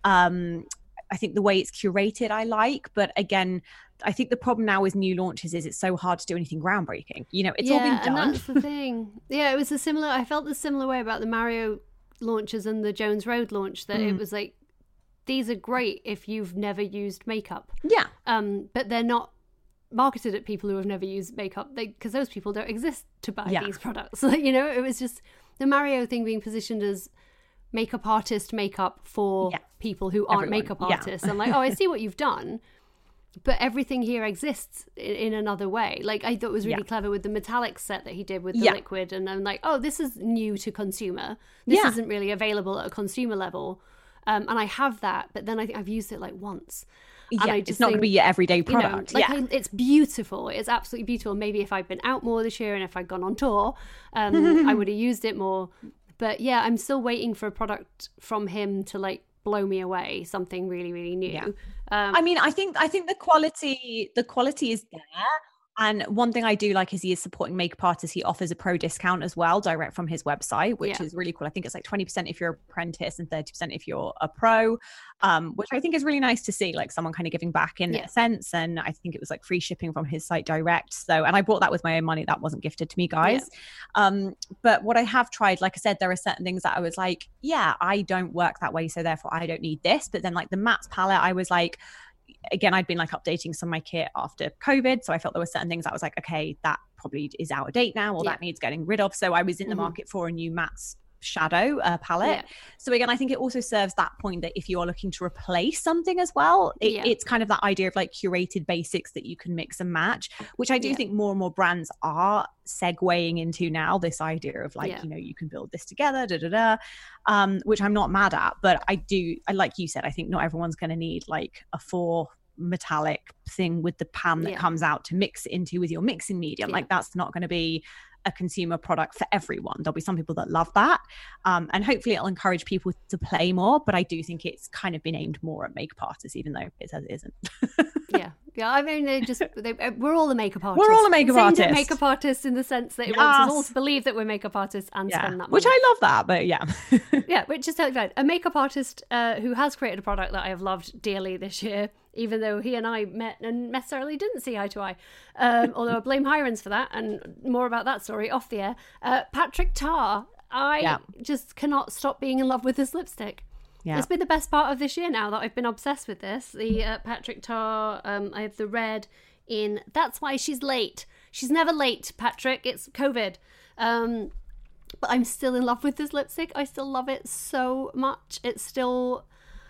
Um, I think the way it's curated, I like, but again, I think the problem now with new launches is it's so hard to do anything groundbreaking. You know, it's yeah, all been done. And that's the thing. Yeah, it was a similar, I felt the similar way about the Mario launches and the Jones Road launch, that mm. it was like, these are great if you've never used makeup. Yeah. Um, but they're not marketed at people who have never used makeup, because those people don't exist to buy yeah. these products. You know, it was just the Mario thing being positioned as makeup artist makeup for yeah. people who aren't Everyone. makeup artists. Yeah. I'm like, oh, I see what you've done, but everything here exists in, in another way. Like, I thought it was really yeah. clever with the metallic set that he did with the yeah. liquid, and I'm like, oh, this is new to consumer. This yeah. isn't really available at a consumer level. Um, and I have that, but then I think I've used it like once. Yeah, and I just it's not going to be your everyday product. You know, like yeah. I, it's beautiful. It's absolutely beautiful. Maybe if I'd been out more this year and if I'd gone on tour, um, I would have used it more. But yeah, I'm still waiting for a product from him to like blow me away, something really, really new. Yeah. Um, I mean, I think I think the quality the quality is there. And one thing I do like is he is supporting makeup artists. He offers a pro discount as well, direct from his website, which yeah. is really cool. I think it's like twenty percent if you're an apprentice and thirty percent if you're a pro, um, which I think is really nice to see, like someone kind of giving back in yeah. a sense. And I think it was like free shipping from his site direct. So, and I bought that with my own money. That wasn't gifted to me, guys. Yeah. Um, but what I have tried, like I said, there are certain things that I was like, yeah, I don't work that way, so therefore I don't need this. But then like the Mattes palette, I was like, again, I'd been like updating some of my kit after COVID. So I felt there were certain things I was like, okay, that probably is out of date now, or yeah. that needs getting rid of. So I was in the mm-hmm. market for a new Mattes shadow uh, palette. Yeah. So again, I think it also serves that point that if you are looking to replace something as well, it, yeah. it's kind of that idea of like curated basics that you can mix and match, which I do yeah. think more and more brands are segueing into now, this idea of like, yeah. you know, you can build this together, da da da, um, which I'm not mad at. But I do, I like you said, I think not everyone's going to need like a four metallic thing with the pan that yeah. comes out to mix into with your mixing medium. Yeah. Like that's not going to be a consumer product for everyone. There'll be some people that love that, um, and hopefully it'll encourage people to play more. But I do think it's kind of been aimed more at makeup artists, even though it says it isn't. yeah, yeah. I mean, they just they, we're all the makeup artists. We're all the makeup artists. Makeup artists in the sense that it yes. wants us all to believe that we're makeup artists and yeah. spend that money. Which I love that, but yeah, yeah. Which is totally fine. A makeup artist uh, who has created a product that I have loved dearly this year, even though he and I met and necessarily didn't see eye to eye. Um, although I blame Hirons for that, and more about that story off the air. Uh, Patrick Tar. I yeah. just cannot stop being in love with this lipstick. Yeah. It's been the best part of this year now that I've been obsessed with this. The uh, Patrick Tar, um, I have the red in That's Why She's Late. She's never late, Patrick. It's COVID. Um, but I'm still in love with this lipstick. I still love it so much. It's still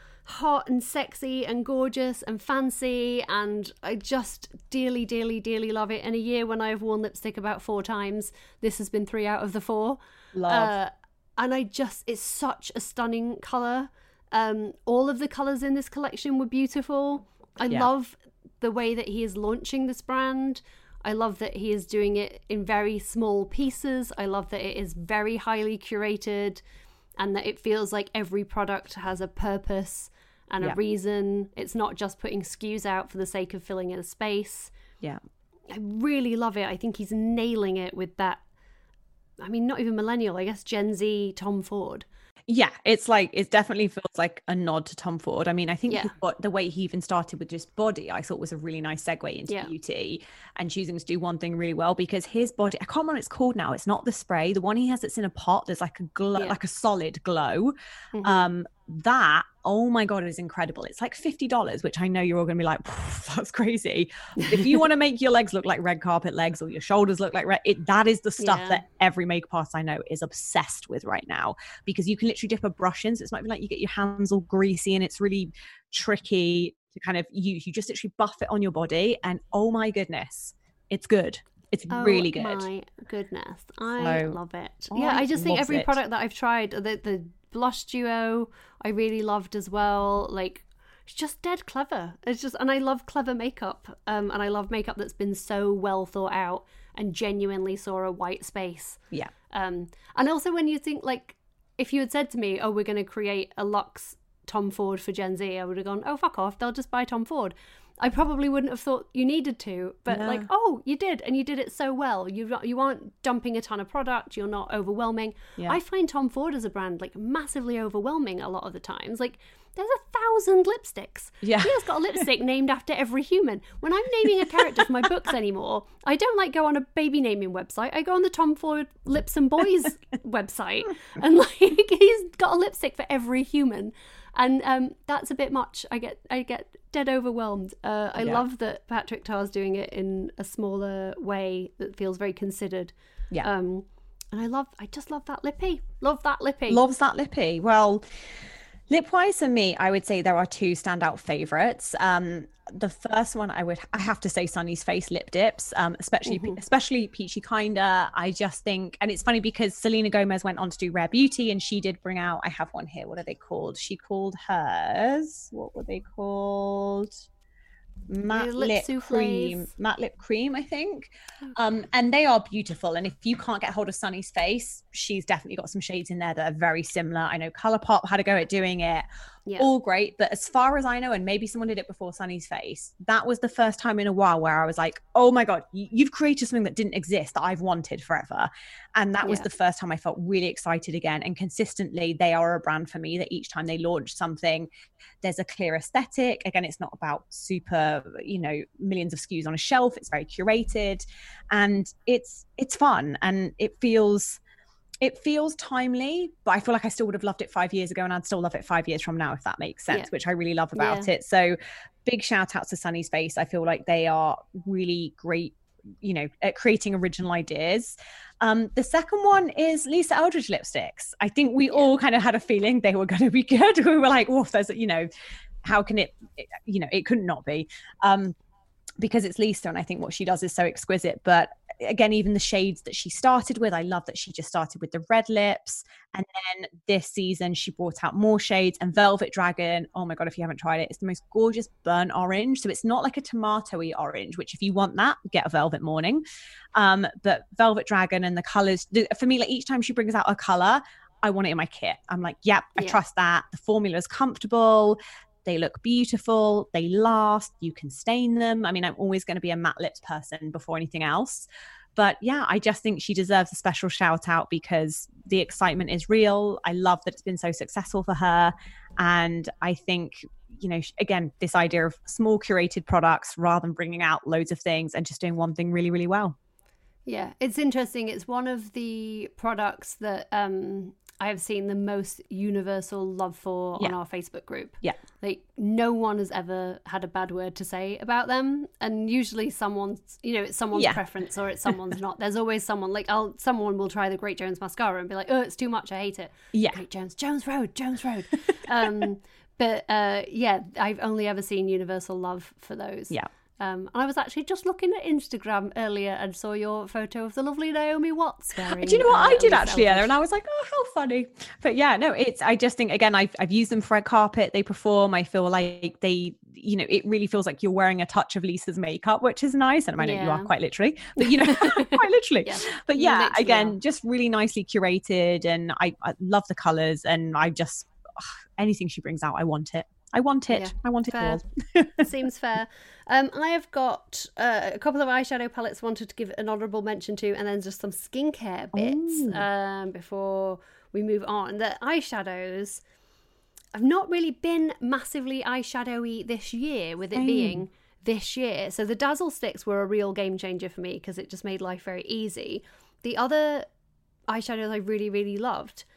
hot and sexy and gorgeous and fancy, and I just dearly, dearly, dearly love it. In a year when I've worn lipstick about four times, this has been three out of the four. Love. Uh, and I just, it's such a stunning colour. Um, all of the colours in this collection were beautiful. I yeah. love the way that he is launching this brand. I love that he is doing it in very small pieces. I love that it is very highly curated, and that it feels like every product has a purpose and yeah. a reason. It's not just putting S K Us out for the sake of filling in a space. Yeah. I really love it. I think he's nailing it with that. I mean, not even millennial, I guess Gen Z Tom Ford. Yeah, it's like, it definitely feels like a nod to Tom Ford. I mean, I think yeah. what, the way he even started with just body, I thought was a really nice segue into yeah. beauty, and choosing to do one thing really well, because his body, I can't remember what it's called now. It's not the spray. The one he has that's in a pot, there's like a glow, yeah. like a solid glow. Mm-hmm. Um, that, oh my God, is incredible. It's like fifty dollars, which I know you're all going to be like, that's crazy. If you want to make your legs look like red carpet legs or your shoulders look like red, it, that is the stuff Yeah. that every makeup artist I know is obsessed with right now, because you can literally dip a brush in. So it's not even like you get your hands all greasy and it's really tricky to kind of use. You just literally buff it on your body and oh my goodness, it's good. It's Oh really good. my goodness. I So, love it. I Yeah, I just think loves every it. product that I've tried, the, the blush duo, I really loved as well. Like, it's just dead clever. It's just, and I love clever makeup. Um, and I love makeup that's been so well thought out and genuinely saw a white space. Yeah. Um, and also when you think, like, if you had said to me, oh, we're going to create a luxe Tom Ford for Gen Z, I would have gone, oh, fuck off, they'll just buy Tom Ford. I probably wouldn't have thought you needed to, but Yeah. like, oh, you did, and you did it so well. You you aren't dumping a ton of product. You're not overwhelming. Yeah. I find Tom Ford as a brand like massively overwhelming a lot of the times. Like, there's a thousand lipsticks. Yeah. He has got a lipstick named after every human. When I'm naming a character for my books anymore, I don't like go on a baby naming website. I go on the Tom Ford Lips and Boys website, and like he's got a lipstick for every human. And um, that's a bit much. I get I get dead overwhelmed. Uh, I Yeah. love that Patrick Tar's doing it in a smaller way that feels very considered. Yeah. Um, and I love, I just love that lippy. Love that lippy. Loves that lippy. Well, lip-wise for me, I would say there are two standout favorites. Um, the first one I would, I have to say Sunny's Face lip dips, um, especially, Mm-hmm. especially Peachy Kinda. I just think, and it's funny because Selena Gomez went on to do Rare Beauty and she did bring out, I have one here. What are they called? She called hers, what were they called? Matte lip lip, soufflés. cream, matte lip cream, I think. Um, and they are beautiful. And if you can't get hold of Sunny's Face, she's definitely got some shades in there that are very similar. I know Colourpop had a go at doing it. Yeah. All great. But as far as I know, and maybe someone did it before Sunny's Face, that was the first time in a while where I was like, oh my God, y- you've created something that didn't exist that I've wanted forever. And that was Yeah. the first time I felt really excited again. And consistently, they are a brand for me that each time they launch something, there's a clear aesthetic. Again, it's not about super, you know, millions of S K Us on a shelf. It's very curated and it's it's fun and it feels it feels timely, but I feel like I still would have loved it five years ago and I'd still love it five years from now, if that makes sense, Yeah. which I really love about Yeah. it. So big shout out to Sunny's Face. I feel like they are really great, you know, at creating original ideas. Um, the second one is Lisa Eldridge lipsticks. I think we all kind of had a feeling they were going to be good. We were like, oh, there's, you know, how can it, you know, it couldn't not be. Um, because it's Lisa and I think what she does is so exquisite. But again, even the shades that she started with, I love that she just started with the red lips. And then this season she brought out more shades and Velvet Dragon. Oh my God, if you haven't tried it, it's the most gorgeous burnt orange. So it's not like a tomatoey orange, which if you want that, get a Velvet Morning. Um, but Velvet Dragon and the colors, the, for me, like each time she brings out a color, I want it in my kit. I'm like, yep, I Yeah. trust that. The formula is comfortable. They look beautiful. They last. You can stain them. I mean, I'm always going to be a matte lips person before anything else. But yeah, I just think she deserves a special shout out because the excitement is real. I love that it's been so successful for her. And I think, you know, again, this idea of small curated products rather than bringing out loads of things and just doing one thing really, really well. Yeah, it's interesting. It's one of the products that um, I have seen the most universal love for on Yeah. our Facebook group. Yeah. Like, no one has ever had a bad word to say about them. And usually someone's, you know, it's someone's Yeah. preference or it's someone's not. There's always someone, like, I'll someone will try the Great Jones mascara and be like, oh, it's too much, I hate it. Yeah. Great Jones, Jones Road, Jones Road. um, but uh, yeah, I've only ever seen universal love for those. Yeah. Um, and I was actually just looking at Instagram earlier and saw your photo of the lovely Naomi Watts wearing. Do you know what uh, I did Lisa actually, Ella? Eldridge. And I was like, oh, how funny. But yeah, no, it's, I just think, again, I've, I've used them for red carpet. They perform. I feel like they, you know, it really feels like you're wearing a touch of Lisa's makeup, which is nice. And I know you Yeah. are quite literally, but you know, quite literally. Yeah, But you yeah, literally again, are. just really nicely curated. And I, I love the colors and I just, ugh, anything she brings out, I want it. I want it. Yeah, I want it fair. all. Seems fair. Um, I have got uh, a couple of eyeshadow palettes wanted to give an honourable mention to, and then just some skincare bits um, before we move on. The eyeshadows, I've not really been massively eyeshadowy this year, with it Same. being this year. So the Dazzle sticks were a real game changer for me because it just made life very easy. The other eyeshadows I really, really loved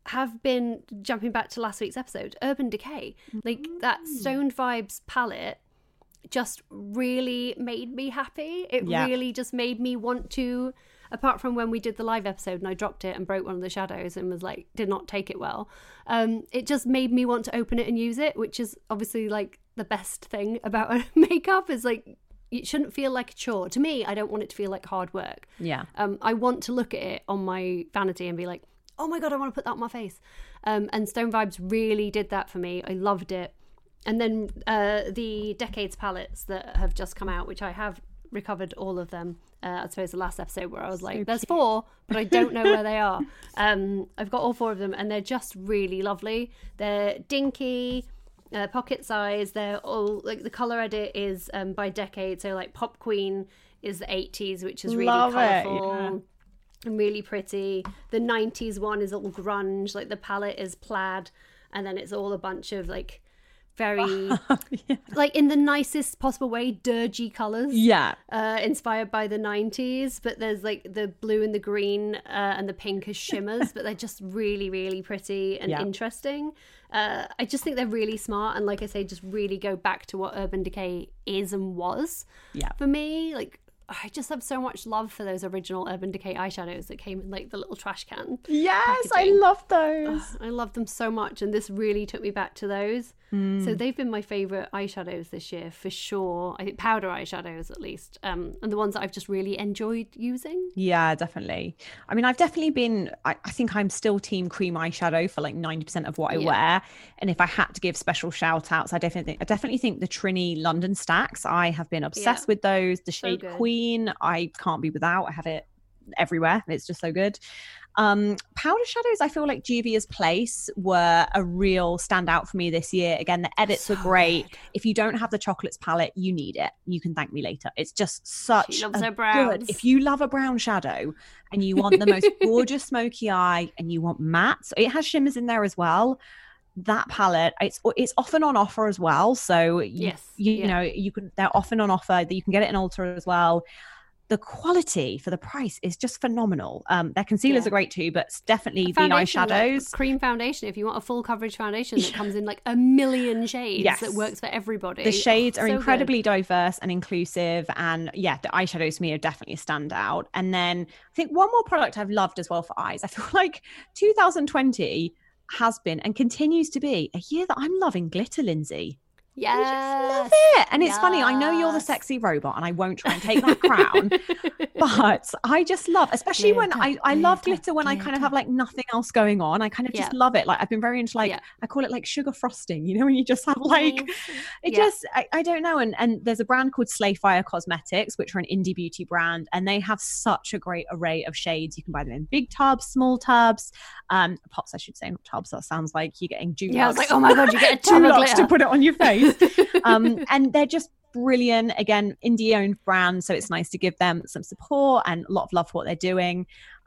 have been, jumping back to last week's episode, Urban Decay. Like that Stoned Vibes palette just really made me happy. It Yeah. really just made me want to, apart from when we did the live episode and I dropped it and broke one of the shadows and was like, did not take it well. Um, it just made me want to open it and use it, which is obviously like the best thing about makeup is like, it shouldn't feel like a chore. To me, I don't want it to feel like hard work. Yeah. Um, I want to look at it on my vanity and be like, oh my God, I want to put that on my face. Um, and Stone Vibes really did that for me. I loved it. And then uh, the Decades palettes that have just come out, which I have recovered all of them. Uh, I suppose the last episode where I was like, So there's cute. four, but I don't know where they are. Um, I've got all four of them and they're just really lovely. They're dinky, uh, pocket size. They're all, like the colour edit is um, by Decade. So like Pop Queen is the eighties, which is really Love it, colourful. yeah. And really pretty. The nineties one is all grunge, like the palette is plaid, and then it's all a bunch of like very yeah. like in the nicest possible way dirgy colours, Yeah. uh inspired by the nineties, but there's like the blue and the green uh, and the pink as shimmers, but they're just really really pretty and Yeah. interesting. uh I just think they're really smart, and like I say, just really go back to what Urban Decay is and was. Yeah. For me, like I just have so much love for those original Urban Decay eyeshadows that came in like the little trash can. Yes, packaging. I love those. Ugh, I love them so much, and this really took me back to those. Mm. So they've been my favourite eyeshadows this year for sure. I think powder eyeshadows at least, um, and the ones that I've just really enjoyed using. Yeah, definitely. I mean, I've definitely been, I, I think I'm still team cream eyeshadow for like ninety percent of what I Yeah. wear. And if I had to give special shout outs, I definitely, I definitely think the Trini London stacks, I have been obsessed Yeah. with those. The So shade good. Queen, I can't be without. I have it everywhere. It's just so good. Um, powder shadows, I feel like Juvia's Place were a real standout for me this year. Again, the edits So were great. good. If you don't have the chocolates palette, you need it. You can thank me later. It's just such She loves a her browns. good. If you love a brown shadow and you want the most gorgeous smoky eye and you want matte, so it has shimmers in there as well. That palette, it's it's often on offer as well. So you, Yes, you, yeah. know you can they're often on offer. That you can get it in Ulta as well. The quality for the price is just phenomenal. Um, their concealers Yeah. are great too, but it's definitely the Foundation, like, eyeshadows. cream foundation. If you want a full coverage foundation that comes in like a million shades, Yes. that works for everybody. The shades Oh, are so incredibly diverse and inclusive, and yeah, the eyeshadows to me are definitely a standout. And then I think one more product I've loved as well for eyes. I feel like two thousand twenty has been and continues to be a year that I'm loving glitter, Lindsay. good. I Yes. just love it. And it's funny, I know you're the Yes. sexy robot and I won't try and take that crown, but I just love, especially when I, Glitter, I love glitter, glitter when I kind of glitter. have like nothing else going on. I kind of just Yeah. love it. Like I've been very into like, Yeah. I call it like sugar frosting, you know, when you just have like, it Yeah. just, I, I don't know. And, and there's a brand called Slayfire Cosmetics, which are an indie beauty brand, and they have such a great array of shades. You can buy them in big tubs, small tubs, um, pots, I should say, not tubs. That sounds like you're getting Dulux. Yeah, I was like, oh my God, you get a tub of Dulux glitter. to put it on your face. um, and they're just brilliant. Again, indie owned brand, so it's nice to give them some support and a lot of love for what they're doing.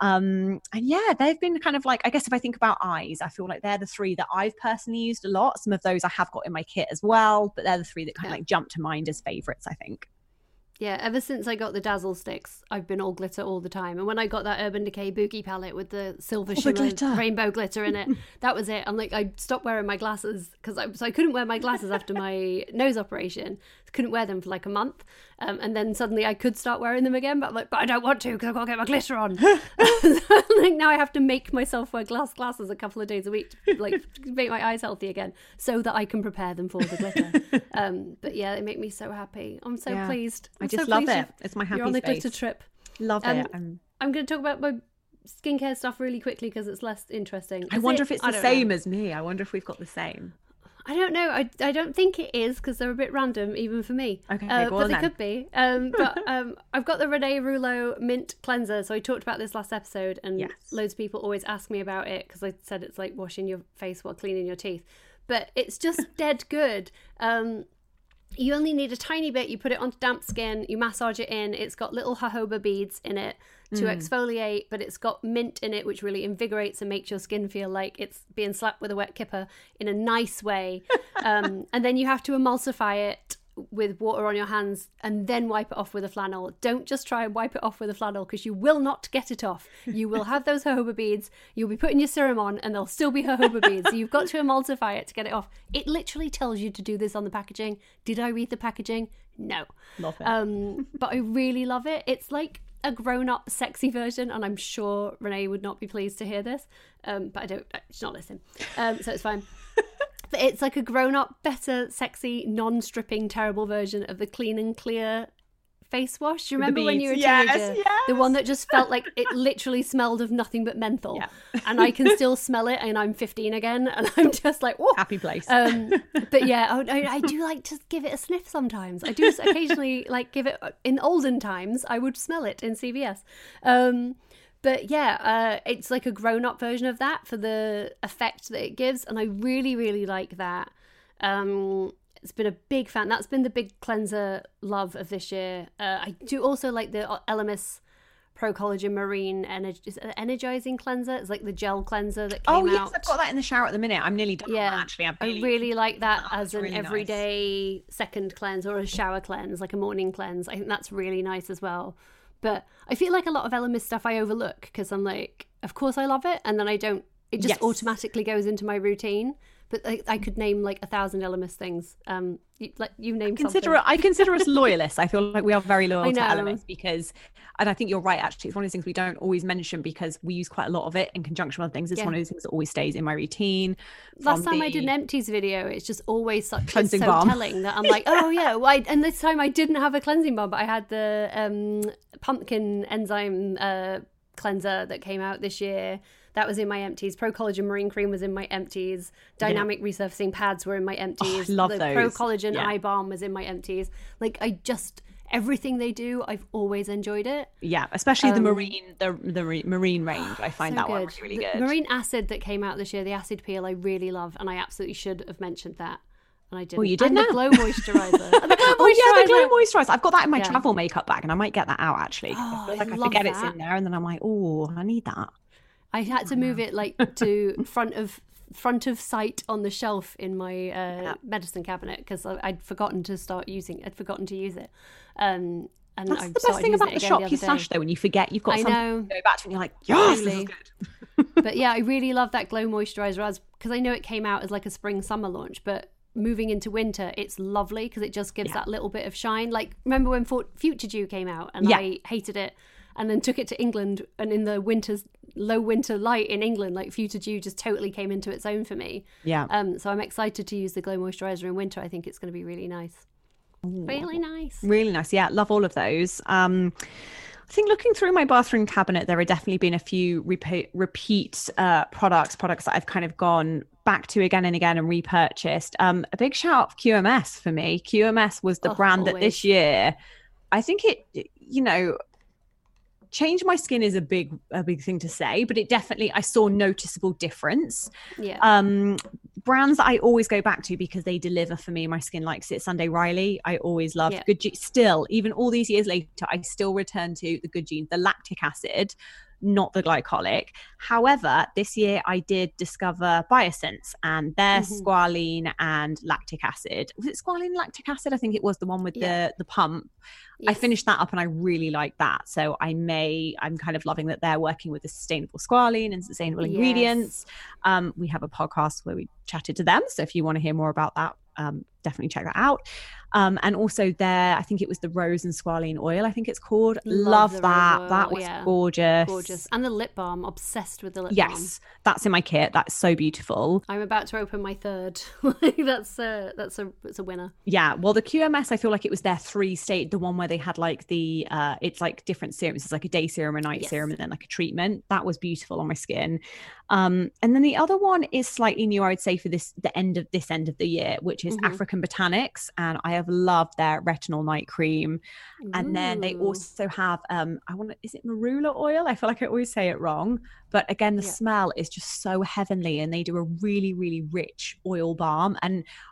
Um, and yeah, they've been kind of like, I guess if I think about eyes, I feel like they're the three that I've personally used a lot. Some of those I have got in my kit as well, but they're the three that kind Yeah. of like jump to mind as favorites, I think. Yeah, ever since I got the Dazzle sticks, I've been all glitter all the time. And when I got that Urban Decay Boogie palette with the silver Oh, the shimmer glitter. rainbow glitter in it, that was it. I'm like, I stopped wearing my glasses because I, so I couldn't wear my glasses after my nose operation. Couldn't wear them for like a month. Um, and then suddenly I could start wearing them again, but I'm like, but I don't want to because I've got to get my glitter on. So, like, now I have to make myself wear glass glasses a couple of days a week to like make my eyes healthy again so that I can prepare them for the glitter. um, but yeah, they make me so happy. I'm so Yeah. pleased. I I'm just so love pleased it. It's my happy You're on the space. glitter trip. Love Um, it. I'm, I'm going to talk about my skincare stuff really quickly because it's less interesting. I Is wonder it? if it's I the don't same know. as me. I wonder if we've got the same. I don't know. I, I don't think it is because they're a bit random even for me. Okay, uh, go but on they then. could be. Um, but um, I've got the Renee Rouleau Mint Cleanser. So I talked about this last episode, and Yes. loads of people always ask me about it because I said it's like washing your face while cleaning your teeth. But it's just dead good. Um, you only need a tiny bit. You put it onto damp skin. You massage it in. It's got little jojoba beads in it to Mm. exfoliate, but it's got mint in it, which really invigorates and makes your skin feel like it's being slapped with a wet kipper in a nice way. um, and then you have to emulsify it with water on your hands and then wipe it off with a flannel. Don't just try and wipe it off with a flannel, because you will not get it off. You will have those jojoba beads. You'll be putting your serum on and there'll still be jojoba beads. So you've got to emulsify it to get it off. It literally tells you to do this on the packaging. Did I read the packaging? No. Love it. Um, but I really love it. It's like a grown-up sexy version, and I'm sure Renee would not be pleased to hear this, um, but I don't, she's not listening, um, so it's fine. But it's like a grown-up, better, sexy, non-stripping, terrible version of the Clean and Clear face wash. Do you remember when you were a yes, teenager? yes. The one that just felt like it literally smelled of nothing but menthol. Yeah. And I can still smell it, and I'm fifteen again, and I'm just like, whoa. Happy place. Um, but yeah, I, I do like to give it a sniff sometimes. I do occasionally like give it, in olden times, I would smell it in C V S. Um, but yeah, uh, it's like a grown-up version of that for the effect that it gives, and I really, really like that. Um, it's been a big fan. That's been the big cleanser love of this year. Uh, I do also like the Elemis Pro Collagen Marine Ener- is it an energizing cleanser. It's like the gel cleanser that came oh yes, out. I've got that in the shower at the minute. I'm nearly done. Yeah, actually. I'm I really, really like that Oh, as an really nice. everyday second cleanse or a shower cleanse, like a morning cleanse. I think that's really nice as well. But I feel like a lot of Elemis stuff I overlook because I'm like, of course I love it, and then I don't. It just Yes. automatically goes into my routine. But I, I could name like a thousand Elemis things. Um, you, like you name Consider something. I consider us loyalists. I feel like we are very loyal I to know. Elemis because, and I think you're right. Actually, it's one of those things we don't always mention because we use quite a lot of it in conjunction with other things. It's Yeah. one of those things that always stays in my routine. Last From time I the- did an empties video, it's just always such it's Cleansing so balm. telling that I'm like, oh yeah. Well, I, and this time I didn't have a cleansing balm, but I had the um, pumpkin enzyme uh, cleanser that came out this year. That was in my empties. Pro Collagen Marine Cream was in my empties. Dynamic Resurfacing Pads were in my empties. Oh, love the those. Pro Collagen Yeah. Eye Balm was in my empties. Like I just everything they do, I've always enjoyed it. Yeah, especially the Um, marine, the the re- marine range. I find So that one good. really, really The good. Marine Acid that came out this year, the acid peel, I really love, and I absolutely should have mentioned that. And I didn't. Well, you did and now. the Glow Moisturizer. And the Glow Oh yeah, the glow Moisturizer. moisturizer. I've got that in my Yeah. travel makeup bag, and I might get that out actually. Oh, I feel I like I, love forget it's that. in there, and then I'm like, oh, I need that. I had to move it like to front of front of sight on the shelf in my uh, medicine cabinet because I'd forgotten to start using. I'd forgotten to use it. Um, and That's I the best started thing using about it the again shop the you other stash day. though when you forget you've got I something know. to go back to and you're like, yes, this is Really. good. But yeah, I really love that Glow Moisturizer as because I know it came out as like a spring summer launch, but moving into winter, it's lovely because it just gives Yeah. that little bit of shine. Like remember when For- Future Dew came out and Yeah. I hated it, and then took it to England, and in the winter's low winter light in England, like Future Dew just totally came into its own for me. Yeah. Um, so I'm excited to use the Glow Moisturizer in winter. I think it's going to be really nice. Really nice. Really nice. Yeah, love all of those. Um, I think looking through my bathroom cabinet, there have definitely been a few repeat, repeat uh, products, products that I've kind of gone back to again and again and repurchased. Um, a big shout out for Q M S for me. Q M S was the Oh, brand that always. this year, I think it, you know, change my skin is a big a big thing to say, but it definitely I saw noticeable difference. Yeah. Um, brands that I always go back to because they deliver for me. My skin likes it. Sunday Riley, I always loved. Yeah. Good Ge- still, even all these years later, I still return to the Good Genes, the lactic acid, not the glycolic. However, this year I did discover Biosense and their Mhm. squalene and lactic acid. Was it squalene and lactic acid? I think it was the one with Yeah. the the pump. I Yes. finished that up and I really like that. So I may, I'm kind of loving that they're working with the sustainable squalene and sustainable Yes. ingredients. Um, we have a podcast where we chatted to them. So if you want to hear more about that, um, definitely check that out. Um, and also there, I think it was the rose and squalene oil, I think it's called. Love Love, the rose that. oil, that was yeah. gorgeous. Gorgeous. And the lip balm. Obsessed with the lip balm. Yes, that's in my kit. That's so beautiful. I'm about to open my third. Like that's a that's a it's a winner. Yeah, well, the Q M S, I feel like it was their three state, the one where they had like the, uh, it's like different serums. It's like a day serum, a night Yes. serum, and then like a treatment. That was beautiful on my skin. Um, and then the other one is slightly new, I would say, for this the end of this end of the year, which is Mhm. African Botanics, and I have loved their retinol night cream. And then they Ooh. also have, um, I want to, is it marula oil? I feel like I always say it wrong, but again, the Yeah. smell is just so heavenly, and they do a really, really rich oil balm. And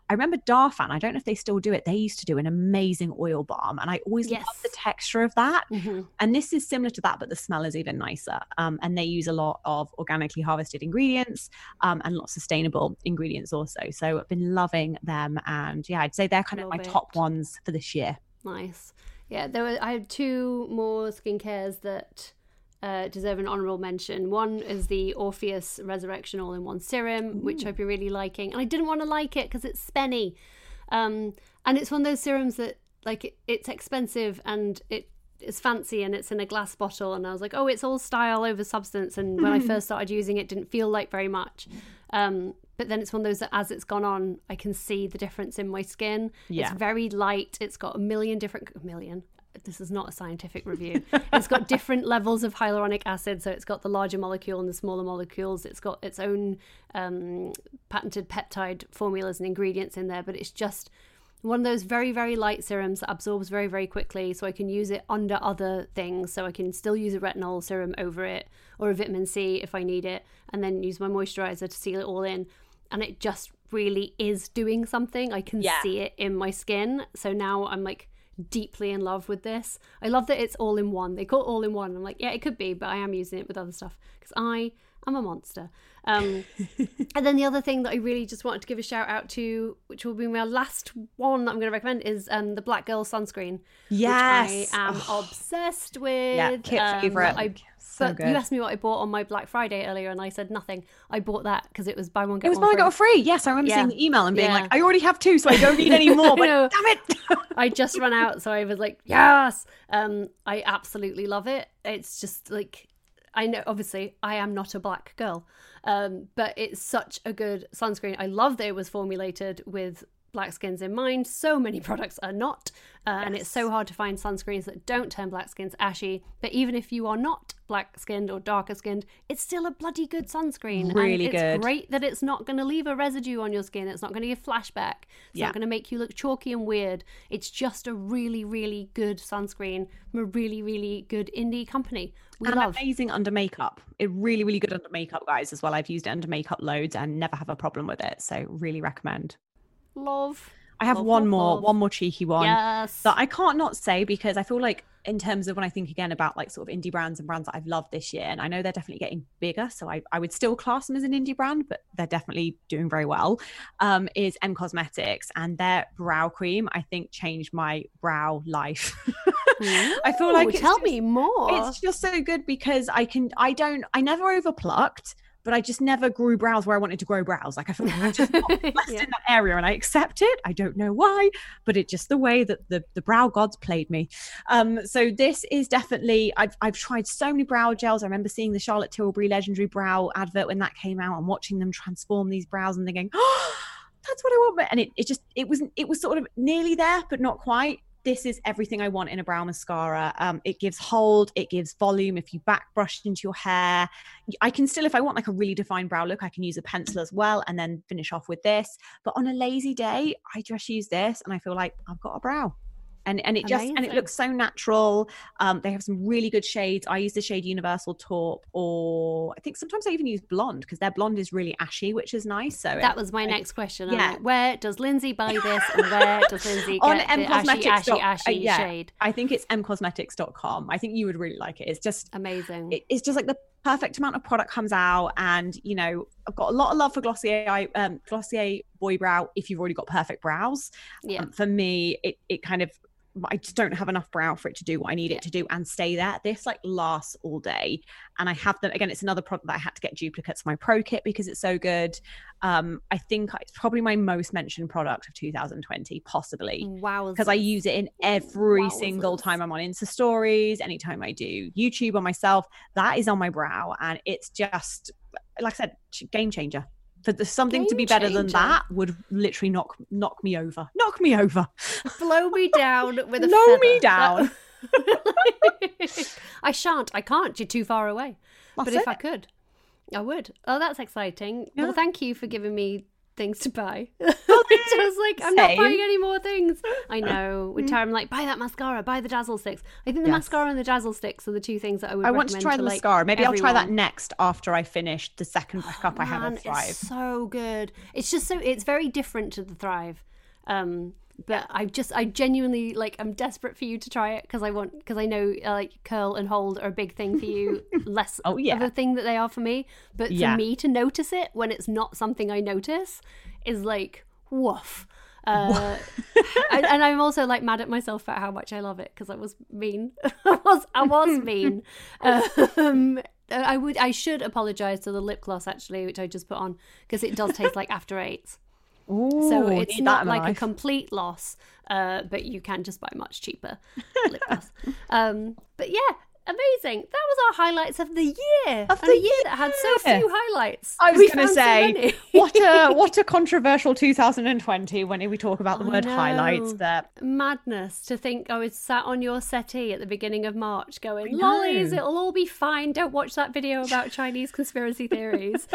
I remember Darphan, I don't know if they still do it. They used to do an amazing oil balm, and I always Yes. love the texture of that. Mm-hmm. And this is similar to that, but the smell is even nicer. Um, and they use a lot of organically harvested ingredients um, and a lot of sustainable ingredients also. So I've been loving them. And yeah, I'd say they're kind Love of my it. top ones for this year. Nice. Yeah, there were. I have two more skincares that uh, deserve an honourable mention. One is the Orpheus Resurrection All-in-One Serum, which I've been really liking. And I didn't want to like it because it's spenny. Um, and it's one of those serums that, like, it, it's expensive and it is fancy and it's in a glass bottle. And I was like, oh, it's all style over substance. And when I first started using it, it didn't feel like very much. Um, but then it's one of those that as it's gone on, I can see the difference in my skin. Yeah. It's very light. It's got a million different, a million. This is not a scientific review. It's got different levels of hyaluronic acid. So it's got the larger molecule and the smaller molecules. It's got its own um, patented peptide formulas and ingredients in there. But it's just one of those very, very light serums that absorbs very, very quickly. So I can use it under other things. So I can still use a retinol serum over it or a vitamin C if I need it. And then use my moisturizer to seal it all in. And it just really is doing something. I can Yeah. see it in my skin. So now I'm like deeply in love with this. I love that it's all in one. They call it all in one. I'm like, yeah, it could be, but I am using it with other stuff because I am a monster. Um, and then the other thing that I really just wanted to give a shout out to, which will be my last one that I'm going to recommend, is um, the Black Girl Sunscreen. Yes. Which I am Oh. obsessed with. Yeah, Kit Um, favourite. I So But good. you asked me what I bought on my Black Friday earlier, and I said nothing. I bought that because it was buy one get It was one buy free. got free. Yes, I remember Yeah. seeing the email and being Yeah. like, I already have two, so I don't need any more. But know. damn it. I just ran out, so I was like, yes. Um, I absolutely love it. It's just like, I know, obviously, I am not a black girl, um, but it's such a good sunscreen. I love that it was formulated with black skins in mind. So many products are not, uh, and it's so hard to find sunscreens that don't turn black skins ashy. But even if you are not black skinned or darker skinned, it's still a bloody good sunscreen. Really and it's good. Great that it's not going to leave a residue on your skin. It's not going to give flashback. It's Yeah. not going to make you look chalky and weird. It's just a really, really good sunscreen from a really, really good indie company. We And love. amazing under makeup. It really, really good under makeup, guys, as well. I've used it under makeup loads and never have a problem with it. So really recommend. Love. I have Love, one love, more, love. one more cheeky one Yes. that I can't not say, because I feel like in terms of when I think again about like sort of indie brands and brands that I've loved this year, and I know they're definitely getting bigger, so I, I would still class them as an indie brand, but they're definitely doing very well, um, is M Cosmetics, and their brow cream, I think, changed my brow life. I feel like Ooh, it's tell just- me more. It's just so good because I can, I don't, I never overplucked, but I just never grew brows where I wanted to grow brows. Like I feel like I just got blessed Yeah. in that area, and I accept it. I don't know why, but it's just the way that the, the brow gods played me. Um, so this is definitely, I've, I've tried so many brow gels. I remember seeing the Charlotte Tilbury Legendary Brow advert when that came out and watching them transform these brows and thinking, oh, that's what I want. And it, it just, it was, it was sort of nearly there, but not quite. This is everything I want in a brow mascara. Um, it gives hold, it gives volume. If you back brush into your hair, I can still, if I want like a really defined brow look, I can use a pencil as well and then finish off with this. But on a lazy day, I just use this and I feel like I've got a brow. And, and it just and it Amazing. looks so natural. Um, they have some really good shades. I use the shade Universal Taupe, or I think sometimes I even use blonde because their blonde is really ashy, which is nice. So That it- was my like, next question. I'm yeah. like, where does Lindsay buy this, and where does Lindsay on get M the ashy, Cosmetics. ashy, dot- ashy uh, yeah, shade? I think it's m cosmetics dot com. I think you would really like it. It's just Amazing. it- it's just like the perfect amount of product comes out, and you know I've got a lot of love for Glossier I um Glossier Boy Brow if you've already got perfect brows. Yeah. Um, for me, it it kind of I just don't have enough brow for it to do what I need Yeah. it to do and stay there. This like lasts all day, and I have them again. It's another product that I had to get duplicates for my Pro Kit because it's so good. Um, I think it's probably my most mentioned product of two thousand twenty, possibly. Wow. Because I use it in every Wowzers. single time I'm on Insta stories, anytime I do YouTube on myself, that is on my brow. And it's just, like I said, game changer. For the, something to Game be better than changer. that would literally knock knock me over. Knock me over. Blow me down with a Blow feather. me down. That- I shan't. I can't. You're too far away. That's but if it. I could, I would. Oh, that's exciting. Yeah. Well, thank you for giving me things to buy. Which I was like, I'm Same. not buying any more things. I know. With Tara, I'm like, buy that mascara, buy the Dazzle Sticks. I think the Yes. mascara and the Dazzle Sticks are the two things that I would I recommend want to try the like, mascara. Maybe I'll try that everyone. next after I finish the second backup I have Man, of Thrive. it's so good. It's just so, it's very different to the Thrive. Um, but I just, I genuinely, like, I'm desperate for you to try it because I want, because I know, uh, like, curl and hold are a big thing for you, less Oh, yeah. of a thing that they are for me. But for Yeah. me to notice it when it's not something I notice is like, woof. Uh, and, and I'm also like mad at myself for how much I love it because I was mean. I was, I was mean. Um, I would, I should apologize to the lip gloss actually, which I just put on because it does taste like After Eights. Ooh, So it's need that not in my like a life. complete loss, uh, but you can just buy much cheaper lip gloss. Um, but yeah, amazing. That was our highlights of the year. Of And the a year that had so year. few highlights. I was We going to found so say, many. what a what a controversial two thousand twenty when we talk about the I word know. highlights. That Madness to think I was sat on your settee at the beginning of March going, know. lollies, it'll all be fine. Don't watch that video about Chinese conspiracy theories.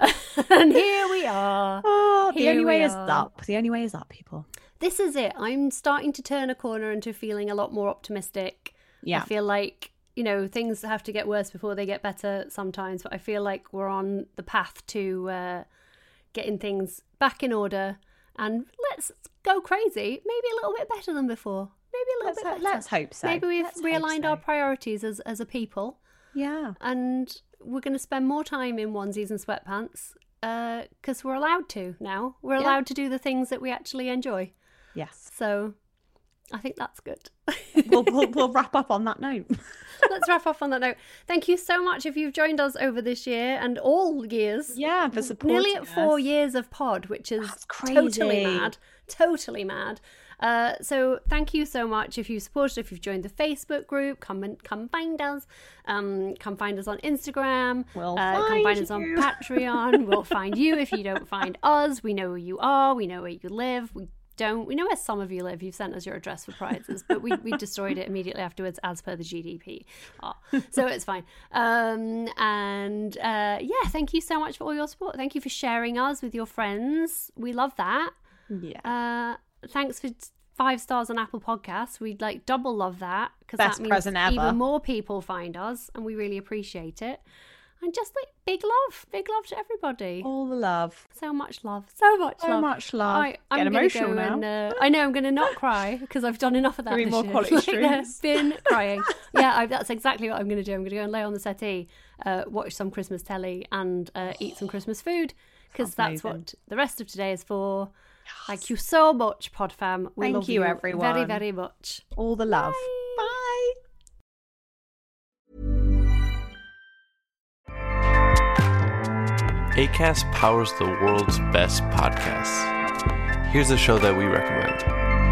And here we are. oh, the Here only we way is are. up. The only way is up, people. This is it. I'm starting to turn a corner into feeling a lot more optimistic. Yeah. I feel like, you know, things have to get worse before they get better sometimes, but I feel like we're on the path to uh, getting things back in order and let's go crazy, maybe a little bit better than before. Maybe a little Let's bit ho- better. let's hope so. Maybe we've Let's hope realigned so. our priorities as, as a people Yeah. and we're going to spend more time in onesies and sweatpants because we're allowed to now. We're Yeah. allowed to do the things that we actually enjoy. Yes. So I think that's good. we'll, we'll we'll wrap up on that note. Let's wrap off on that note. Thank you so much if you've joined us over this year and all years. Yeah, for supporting Nearly at four us. years of pod, which is That's totally crazy. mad. Totally mad. Uh, so thank you so much if you supported, if you've joined the Facebook group, come and come find us. Um, come find us on Instagram. We'll uh, come find find us on you. Patreon. We'll find you if you don't find us. We know who you are. We know where you live. We don't. We know where some of you live. You've sent us your address for prizes, but we, we destroyed it immediately afterwards as per the G D P. Oh, so it's fine. Um, and uh, yeah, thank you so much for all your support. Thank you for sharing us with your friends. We love that. Yeah. Uh, thanks for five stars on Apple Podcasts. We'd like double love that because Best that means present ever. even more people find us, and we really appreciate it. And just like big love, big love to everybody. All the love. So much love, so much So love, much love. I, I'm Get gonna emotional go now. And, uh, I know I'm going to not cry because I've done enough of that. Three this more year. quality Like, streams. I've been crying. Yeah, I, that's exactly what I'm going to do. I'm going to go and lay on the settee, uh, watch some Christmas telly, and uh, eat some Christmas food because Sounds that's amazing. what the rest of today is for. Thank you so much, Pod Fam. We Thank love you, very, everyone. very much. All the love. Bye. Bye. Acast powers the world's best podcasts. Here's a show that we recommend.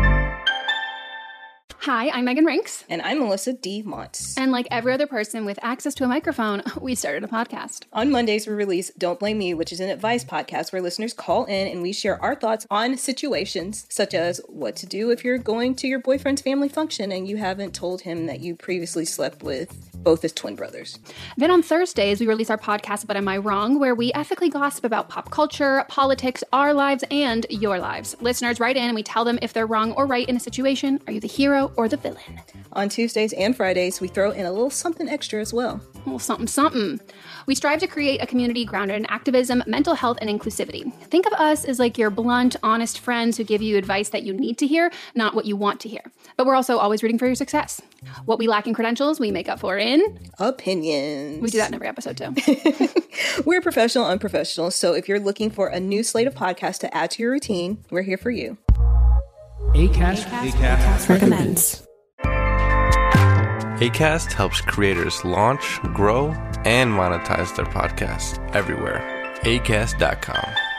Hi, I'm Megan Rinks. And I'm Melissa D. Montz. And like every other person with access to a microphone, we started a podcast. On Mondays, we release Don't Blame Me, which is an advice podcast where listeners call in and we share our thoughts on situations such as what to do if you're going to your boyfriend's family function and you haven't told him that you previously slept with both his twin brothers. Then on Thursdays, we release our podcast, But Am I Wrong?, where we ethically gossip about pop culture, politics, our lives, and your lives. Listeners write in and we tell them if they're wrong or right in a situation. Are you the hero or the villain? On Tuesdays and Fridays, we throw in a little something extra as well. Well, something, something. We strive to create a community grounded in activism, mental health, and inclusivity. Think of us as like your blunt, honest friends who give you advice that you need to hear, not what you want to hear. But we're also always rooting for your success. What we lack in credentials, we make up for in opinions. We do that in every episode too. We're professional, unprofessional, so if you're looking for a new slate of podcasts to add to your routine, we're here for you. Acast, Acast, Acast recommends. Acast helps creators launch, grow, and monetize their podcasts everywhere. Acast dot com.